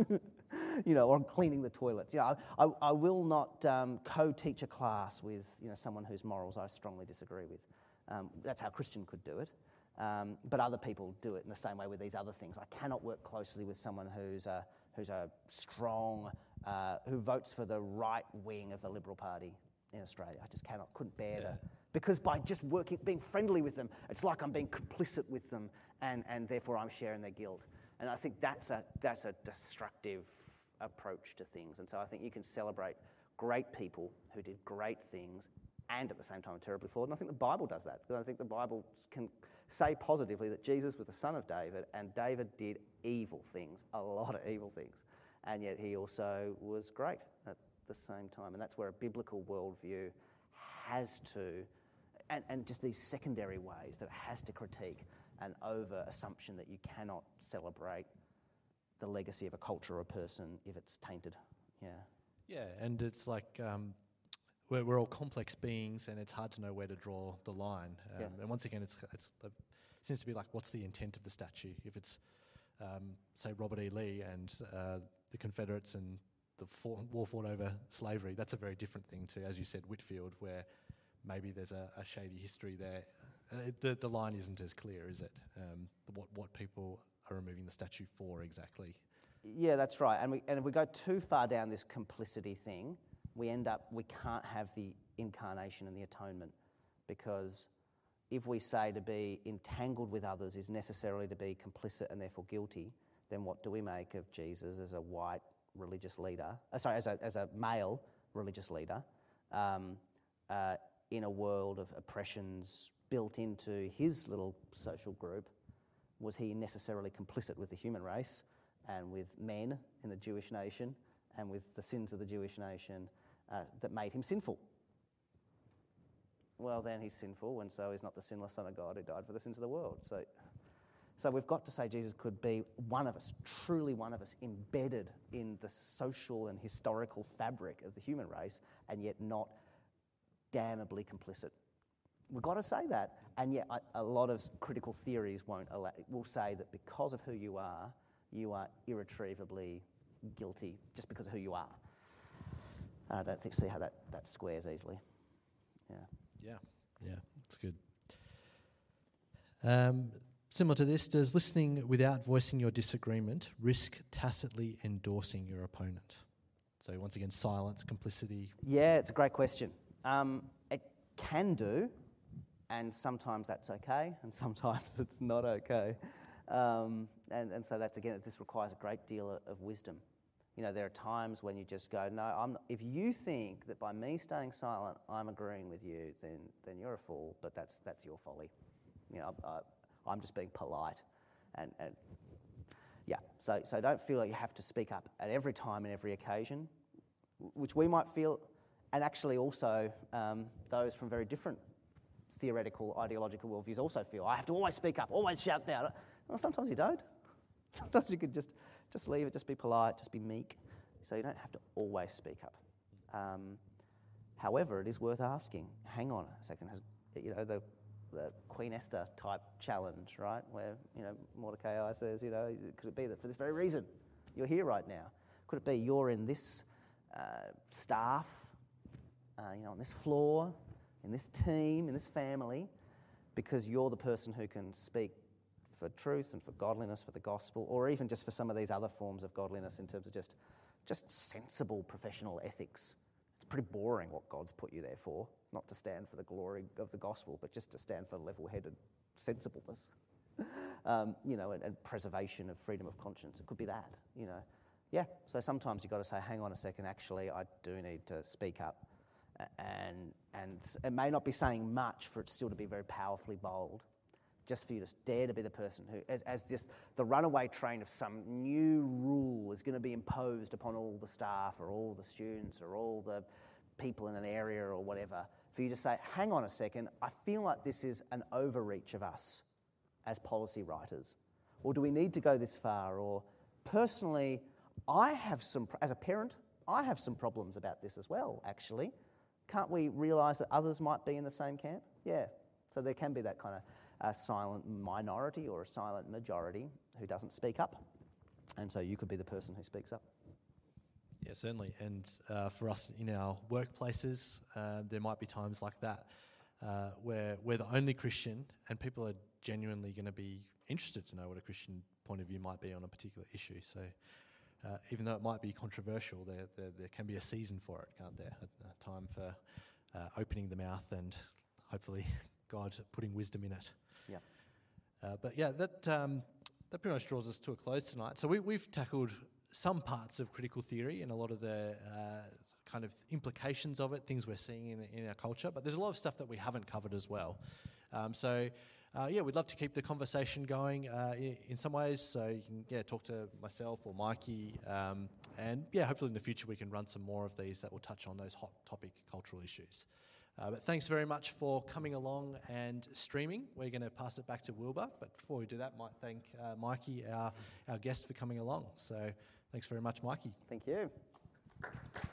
or on cleaning the toilets. I will not co-teach a class with someone whose morals I strongly disagree with. That's how a Christian could do it. But other people do it in the same way with these other things. I cannot work closely with someone who's a strong, who votes for the right wing of the Liberal Party in Australia. I just couldn't bear that. Because by just being friendly with them, it's like I'm being complicit with them, and therefore I'm sharing their guilt. And I think that's a destructive approach to things. And so I think you can celebrate great people who did great things and at the same time are terribly flawed. And I think the Bible does that. Because I think the Bible can say positively that Jesus was the son of David, and David did evil things, a lot of evil things. And yet he also was great at the same time. And that's where a biblical worldview has to, and just these secondary ways that it has to critique an over-assumption that you cannot celebrate the legacy of a culture or a person if it's tainted. Yeah, and it's like we're all complex beings, and it's hard to know where to draw the line. And once again, it seems to be like, what's the intent of the statue? If it's, say, Robert E. Lee and the Confederates and the war fought over slavery, that's a very different thing to, as you said, Whitefield, where maybe there's a shady history there. The line isn't as clear, is it? What people are removing the statue for exactly? Yeah, that's right. And if we go too far down this complicity thing, we can't have the incarnation and the atonement, because if we say to be entangled with others is necessarily to be complicit and therefore guilty, then what do we make of Jesus as a white religious leader? As a male religious leader, in a world of oppressions built into his little social group? Was he necessarily complicit with the human race and with men in the Jewish nation and with the sins of the Jewish nation that made him sinful? Well, then he's sinful, and so he's not the sinless Son of God who died for the sins of the world. So we've got to say Jesus could be one of us, truly one of us, embedded in the social and historical fabric of the human race, and yet not damnably complicit. We've got to say that, and yet a lot of critical theories will say that because of who you are irretrievably guilty just because of who you are. I don't see how that squares easily. Yeah, that's good. Similar to this, does listening without voicing your disagreement risk tacitly endorsing your opponent? So once again, silence, complicity. Yeah, it's a great question. It can do, and sometimes that's okay, and sometimes it's not okay. And so that's, again, this requires a great deal of wisdom. There are times when you just go, no, I'm not. If you think that by me staying silent, I'm agreeing with you, then you're a fool. But that's your folly. I'm just being polite, and yeah. So don't feel like you have to speak up at every time and every occasion, which we might feel, and actually also those from very different theoretical, ideological worldviews also feel, I have to always speak up, always shout down. Well, sometimes you don't. Sometimes you could just leave it, just be polite, just be meek, so you don't have to always speak up. However, it is worth asking, hang on a second, the Queen Esther type challenge, right, where, Mordecai says, could it be that for this very reason you're here right now? Could it be you're in this staff, on this floor, in this team, in this family, because you're the person who can speak for truth and for godliness, for the gospel, or even just for some of these other forms of godliness in terms of just sensible professional ethics. It's pretty boring what God's put you there for, not to stand for the glory of the gospel, but just to stand for level-headed sensibleness, and preservation of freedom of conscience. It could be that, Yeah, so sometimes you've got to say, hang on a second, actually, I do need to speak up. And it may not be saying much for it still to be very powerfully bold, just for you to dare to be the person who, as just the runaway train of some new rule is going to be imposed upon all the staff or all the students or all the people in an area or whatever, for you to say, hang on a second, I feel like this is an overreach of us as policy writers. Or do we need to go this far? Or personally, as a parent, I have some problems about this as well, actually. Can't we realise that others might be in the same camp? Yeah. So there can be that kind of silent minority or a silent majority who doesn't speak up. And so you could be the person who speaks up. Yeah, certainly. And for us in our workplaces, there might be times like that where we're the only Christian and people are genuinely going to be interested to know what a Christian point of view might be on a particular issue. So even though it might be controversial, there can be a season for it, can't there? A time for opening the mouth and hopefully God putting wisdom in it. Yeah. But yeah, that pretty much draws us to a close tonight. So we've tackled some parts of critical theory and a lot of the kind of implications of it, things we're seeing in our culture, but there's a lot of stuff that we haven't covered as well. We'd love to keep the conversation going in some ways. So you can talk to myself or Mikey, and hopefully in the future we can run some more of these that will touch on those hot topic cultural issues. But thanks very much for coming along and streaming. We're going to pass it back to Wilbur, but before we do that, might thank Mikey, our guest, for coming along. So thanks very much, Mikey. Thank you.